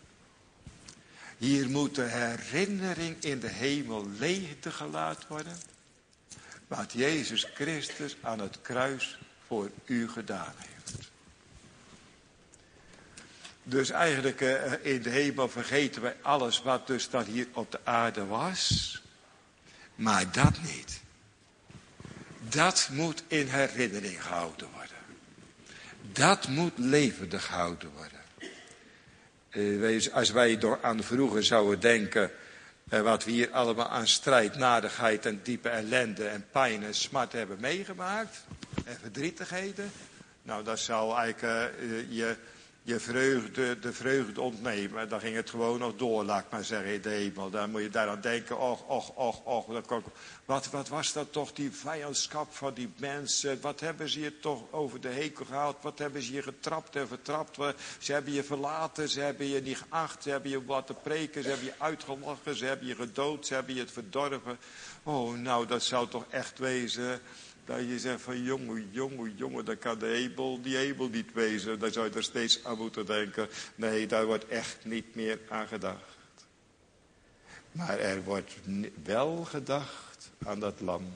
Hier moet de herinnering in de hemel leeg gelaten worden. Wat Jezus Christus aan het kruis voor u gedaan heeft. Dus eigenlijk uh, in de hemel vergeten wij alles wat dus dan hier op de aarde was. Maar dat niet. Dat moet in herinnering gehouden worden. Dat moet levendig gehouden worden. Uh, wij, als wij door aan vroeger zouden denken, uh, wat we hier allemaal aan strijd, nadigheid en diepe ellende en pijn en smart hebben meegemaakt. En verdrietigheden. Nou, dat zou eigenlijk uh, je, je vreugde, de vreugde ontnemen. Dan ging het gewoon nog door, laat ik maar zeggen, in de hemel. Dan moet je daaraan denken, och, och, och, och. Wat, wat was dat toch, die vijandschap van die mensen. Wat hebben ze je toch over de hekel gehaald. Wat hebben ze je getrapt en vertrapt. Ze hebben je verlaten, ze hebben je niet geacht. Ze hebben je laten preken, ze hebben je uitgelachen. Ze hebben je gedood, ze hebben je het verdorven. Oh, nou, dat zou toch echt wezen. Dat je zegt van jongen, jongen, jongen, dat kan de hemel, die hemel niet wezen. Daar zou je er steeds aan moeten denken. Nee, daar wordt echt niet meer aan gedacht. Maar er wordt wel gedacht aan dat lam.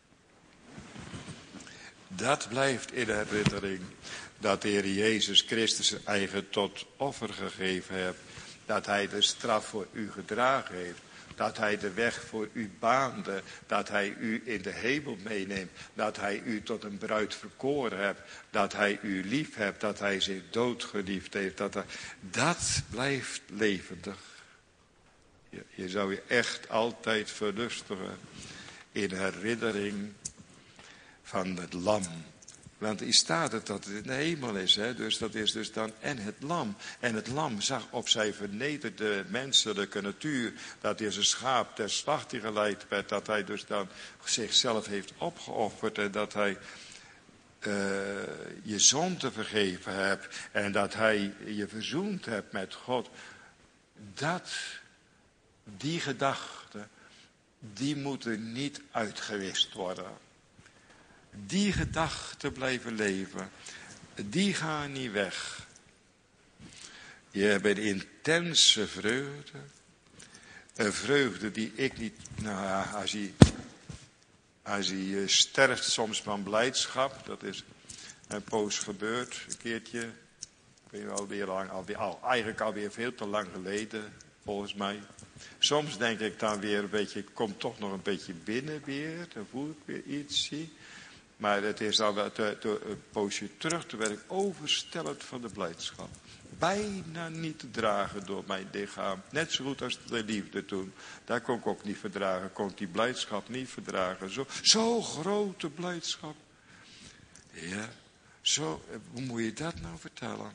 Dat blijft in herinnering. Dat de Heer Jezus Christus zijn eigen tot offer gegeven heeft. Dat hij de straf voor u gedragen heeft. Dat hij de weg voor u baande. Dat hij u in de hemel meeneemt. Dat hij u tot een bruid verkoren hebt. Dat hij u lief hebt. Dat hij zich doodgeliefd heeft. Dat, hij... dat blijft levendig. Je, je zou je echt altijd verlustigen. In herinnering van het lam. Want hier staat het dat het in de hemel is. Hè? Dus dat is dus dan en het lam. En het lam zag op zijn vernederde menselijke natuur. Dat hij als een schaap ter slachting geleid werd. Dat hij dus dan zichzelf heeft opgeofferd. En dat hij uh, je zonde vergeven hebt. En dat hij je verzoend hebt met God. Dat, die gedachten, die moeten niet uitgewist worden. Die gedachten blijven leven. Die gaan niet weg. Je hebt een intense vreugde. Een vreugde die ik niet... Nou ja, als hij, als hij sterft soms van blijdschap. Dat is een poos gebeurd. Een keertje. Ik weet wel alweer lang. Alweer, al, eigenlijk alweer veel te lang geleden. Volgens mij. Soms denk ik dan weer een beetje. Ik kom toch nog een beetje binnen weer. Dan voel ik weer iets. Zie. Maar het is al wel te, te, een poosje terug. Toen werd ik overstellend van de blijdschap. Bijna niet te dragen door mijn lichaam. Net zo goed als de liefde toen. Daar kon ik ook niet verdragen. Kon ik die blijdschap niet verdragen. Zo, zo grote blijdschap. Ja, zo. Hoe moet je dat nou vertellen?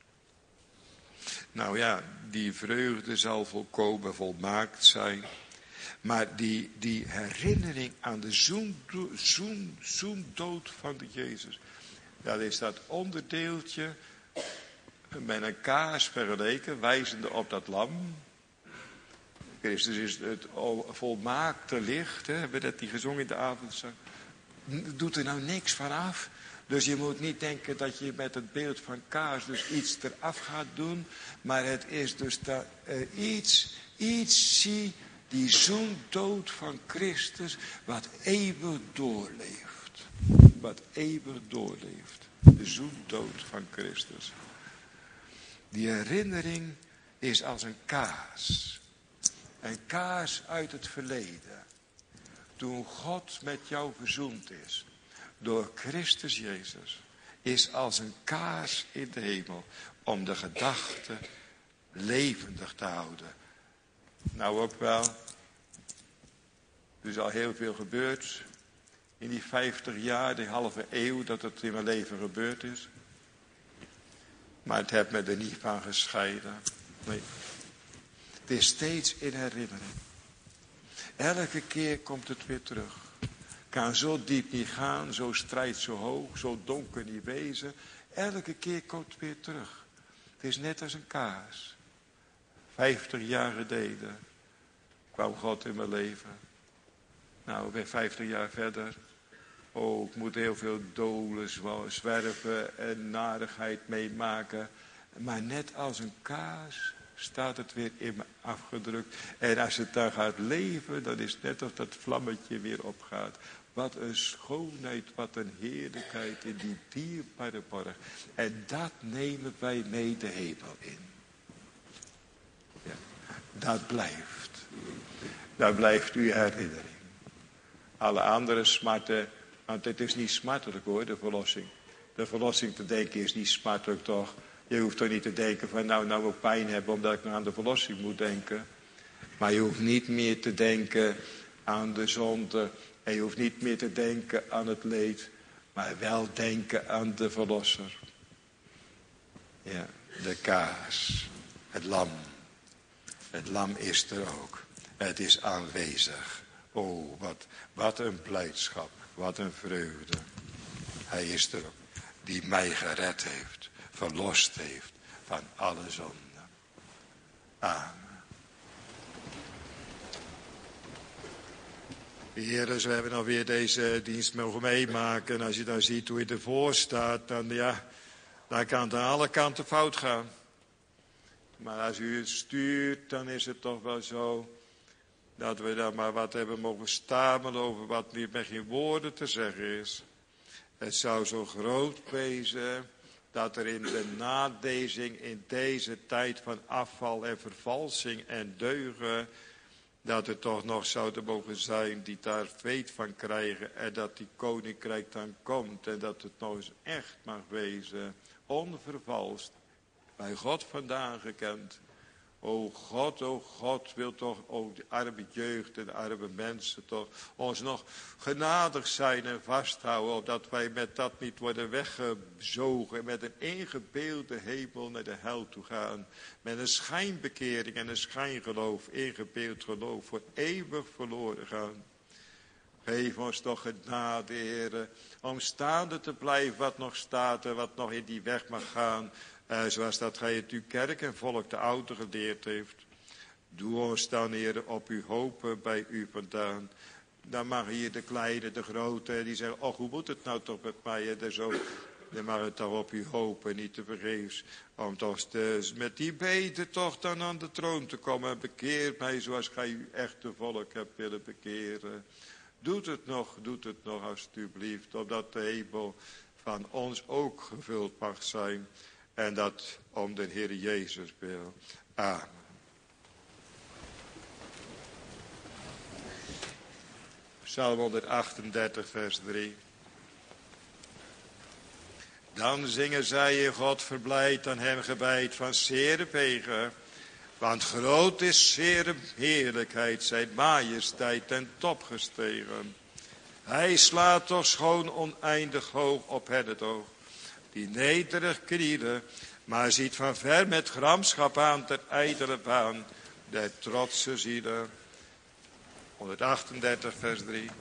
Nou ja, die vreugde zal volkomen volmaakt zijn. Maar die, die herinnering aan de zoendood zoen, zoen van de Jezus. Dat is dat onderdeeltje met een kaars vergeleken, wijzende op dat lam. Christus is het volmaakte licht. Hè? Hebben we dat die gezongen in de avondzang. Doet er nou niks van af. Dus je moet niet denken dat je met het beeld van kaars dus iets eraf gaat doen. Maar het is dus dat uh, iets, iets zie... Die zoendood van Christus, wat eeuwig doorleeft. Wat eeuwig doorleeft. De zoendood van Christus. Die herinnering is als een kaars. Een kaars uit het verleden. Toen God met jou verzoend is. Door Christus Jezus. Is als een kaars in de hemel. Om de gedachte levendig te houden. Nou ook wel. Er is al heel veel gebeurd. In die vijftig jaar, die halve eeuw dat het in mijn leven gebeurd is. Maar het heeft me er niet van gescheiden. Nee. Het is steeds in herinnering. Elke keer komt het weer terug. Kan zo diep niet gaan, zo strijd zo hoog, zo donker niet wezen. Elke keer komt het weer terug. Het is net als een kaars. Vijftig jaar geleden kwam God in mijn leven. Nou, ik ben vijftig jaar verder. Oh, ik moet heel veel dolen, zwerven en narigheid meemaken. Maar net als een kaars staat het weer in me afgedrukt. En als het dan gaat leven, dan is het net of dat vlammetje weer opgaat. Wat een schoonheid, wat een heerlijkheid in die dierbare borg. En dat nemen wij mee de hemel in. Ja, dat blijft. Dat blijft uw herinnering. Alle andere smarten, want het is niet smartelijk hoor, de verlossing. De verlossing te denken is niet smartelijk toch. Je hoeft toch niet te denken van nou, nou wil ik pijn hebben omdat ik nou aan de verlossing moet denken. Maar je hoeft niet meer te denken aan de zonde. En je hoeft niet meer te denken aan het leed. Maar wel denken aan de verlosser. Ja, de kaas. Het lam. Het lam is er ook. Het is aanwezig. Oh, wat, wat een blijdschap. Wat een vreugde. Hij is er ook. Die mij gered heeft. Verlost heeft van alle zonden. Amen. Heer, we hebben alweer deze dienst mogen meemaken. En als je dan ziet hoe je ervoor staat, dan ja, dan kan het aan alle kanten fout gaan. Maar als u het stuurt, dan is het toch wel zo dat we dan maar wat hebben mogen stamelen over wat niet met geen woorden te zeggen is. Het zou zo groot wezen dat er in de nadezing in deze tijd van afval en vervalsing en deugen, dat er toch nog zouden mogen zijn die daar weet van krijgen en dat die koninkrijk dan komt en dat het nog eens echt mag wezen, onvervalst, bij God vandaan gekend. O God, o God, wil toch ook de arme jeugd en de arme mensen toch ons nog genadig zijn en vasthouden, opdat wij met dat niet worden weggezogen en met een ingebeelde hemel naar de hel toe gaan. Met een schijnbekering en een schijngeloof, ingebeeld geloof, voor eeuwig verloren gaan. Geef ons toch genade, Heere, om staande te blijven wat nog staat en wat nog in die weg mag gaan. Uh, zoals dat gij het uw kerk en volk de oude geleerd heeft. Doe ons dan, Heer, op u hopen bij u vandaan. Dan mag hier de kleine, de grote, die zeggen, och, hoe moet het nou toch met mij? En zo, dan mag het toch op u hopen, niet te vergeefs. Om toch te, met die beden toch dan aan de troon te komen. En bekeer mij zoals gij uw echte volk hebt willen bekeren. Doet het nog, doet het nog alstublieft. Opdat de hemel van ons ook gevuld mag zijn. En dat om de Heer Jezus wil. Amen. Psalm honderdachtendertig vers drie. Dan zingen zij in God verblijd aan hem gewijd van zere wegen. Want groot is zere heerlijkheid, zijn majesteit ten top gestegen. Hij slaat toch schoon oneindig hoog op hen het oog. Die nederig knielen, maar ziet van ver met gramschap aan ter ijdele baan der trotse zielen. honderdachtendertig vers drie.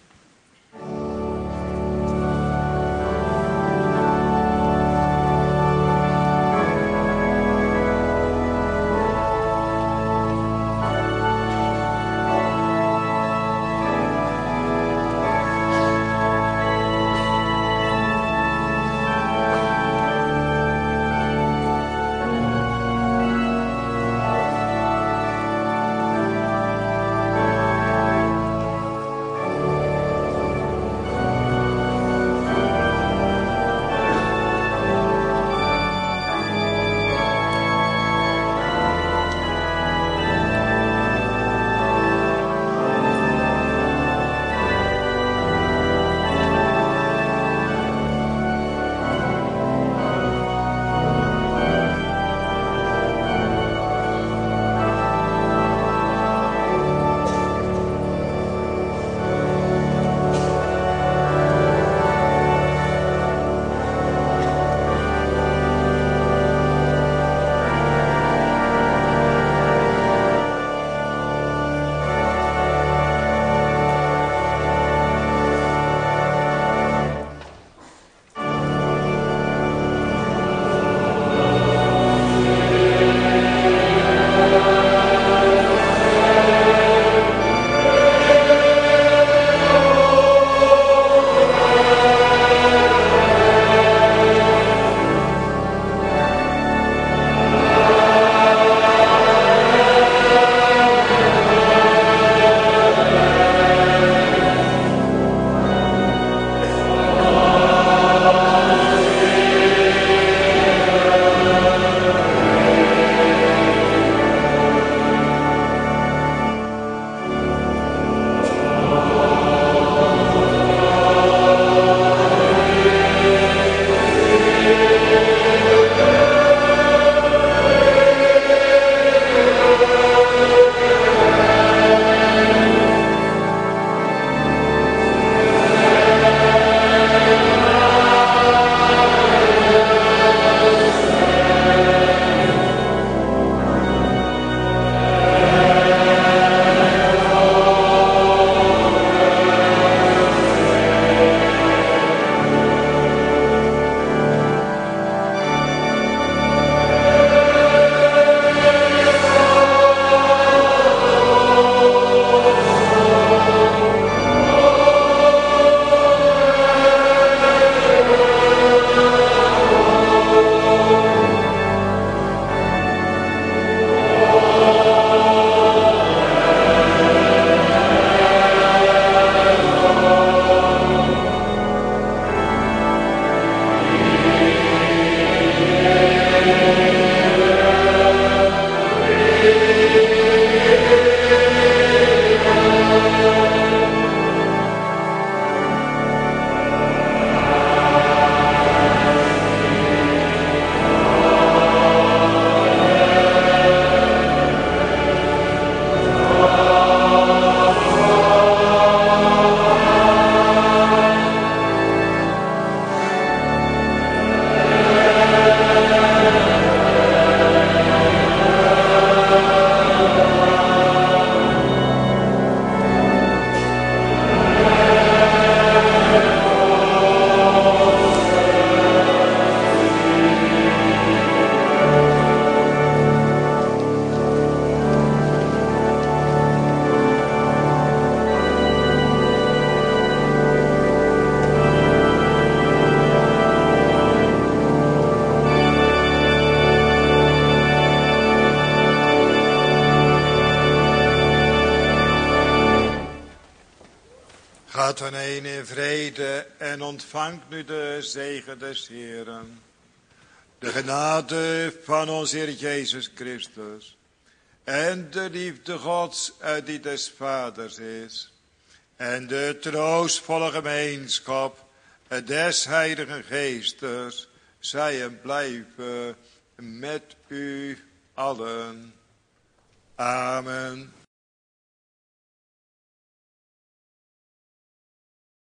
Gaat dan heen in vrede en ontvangt nu de zegen des Heeren. De genade van ons Heer Jezus Christus en de liefde Gods uit die des Vaders is en de troostvolle gemeenschap des Heiligen Geestes zij en blijven met u allen. Amen.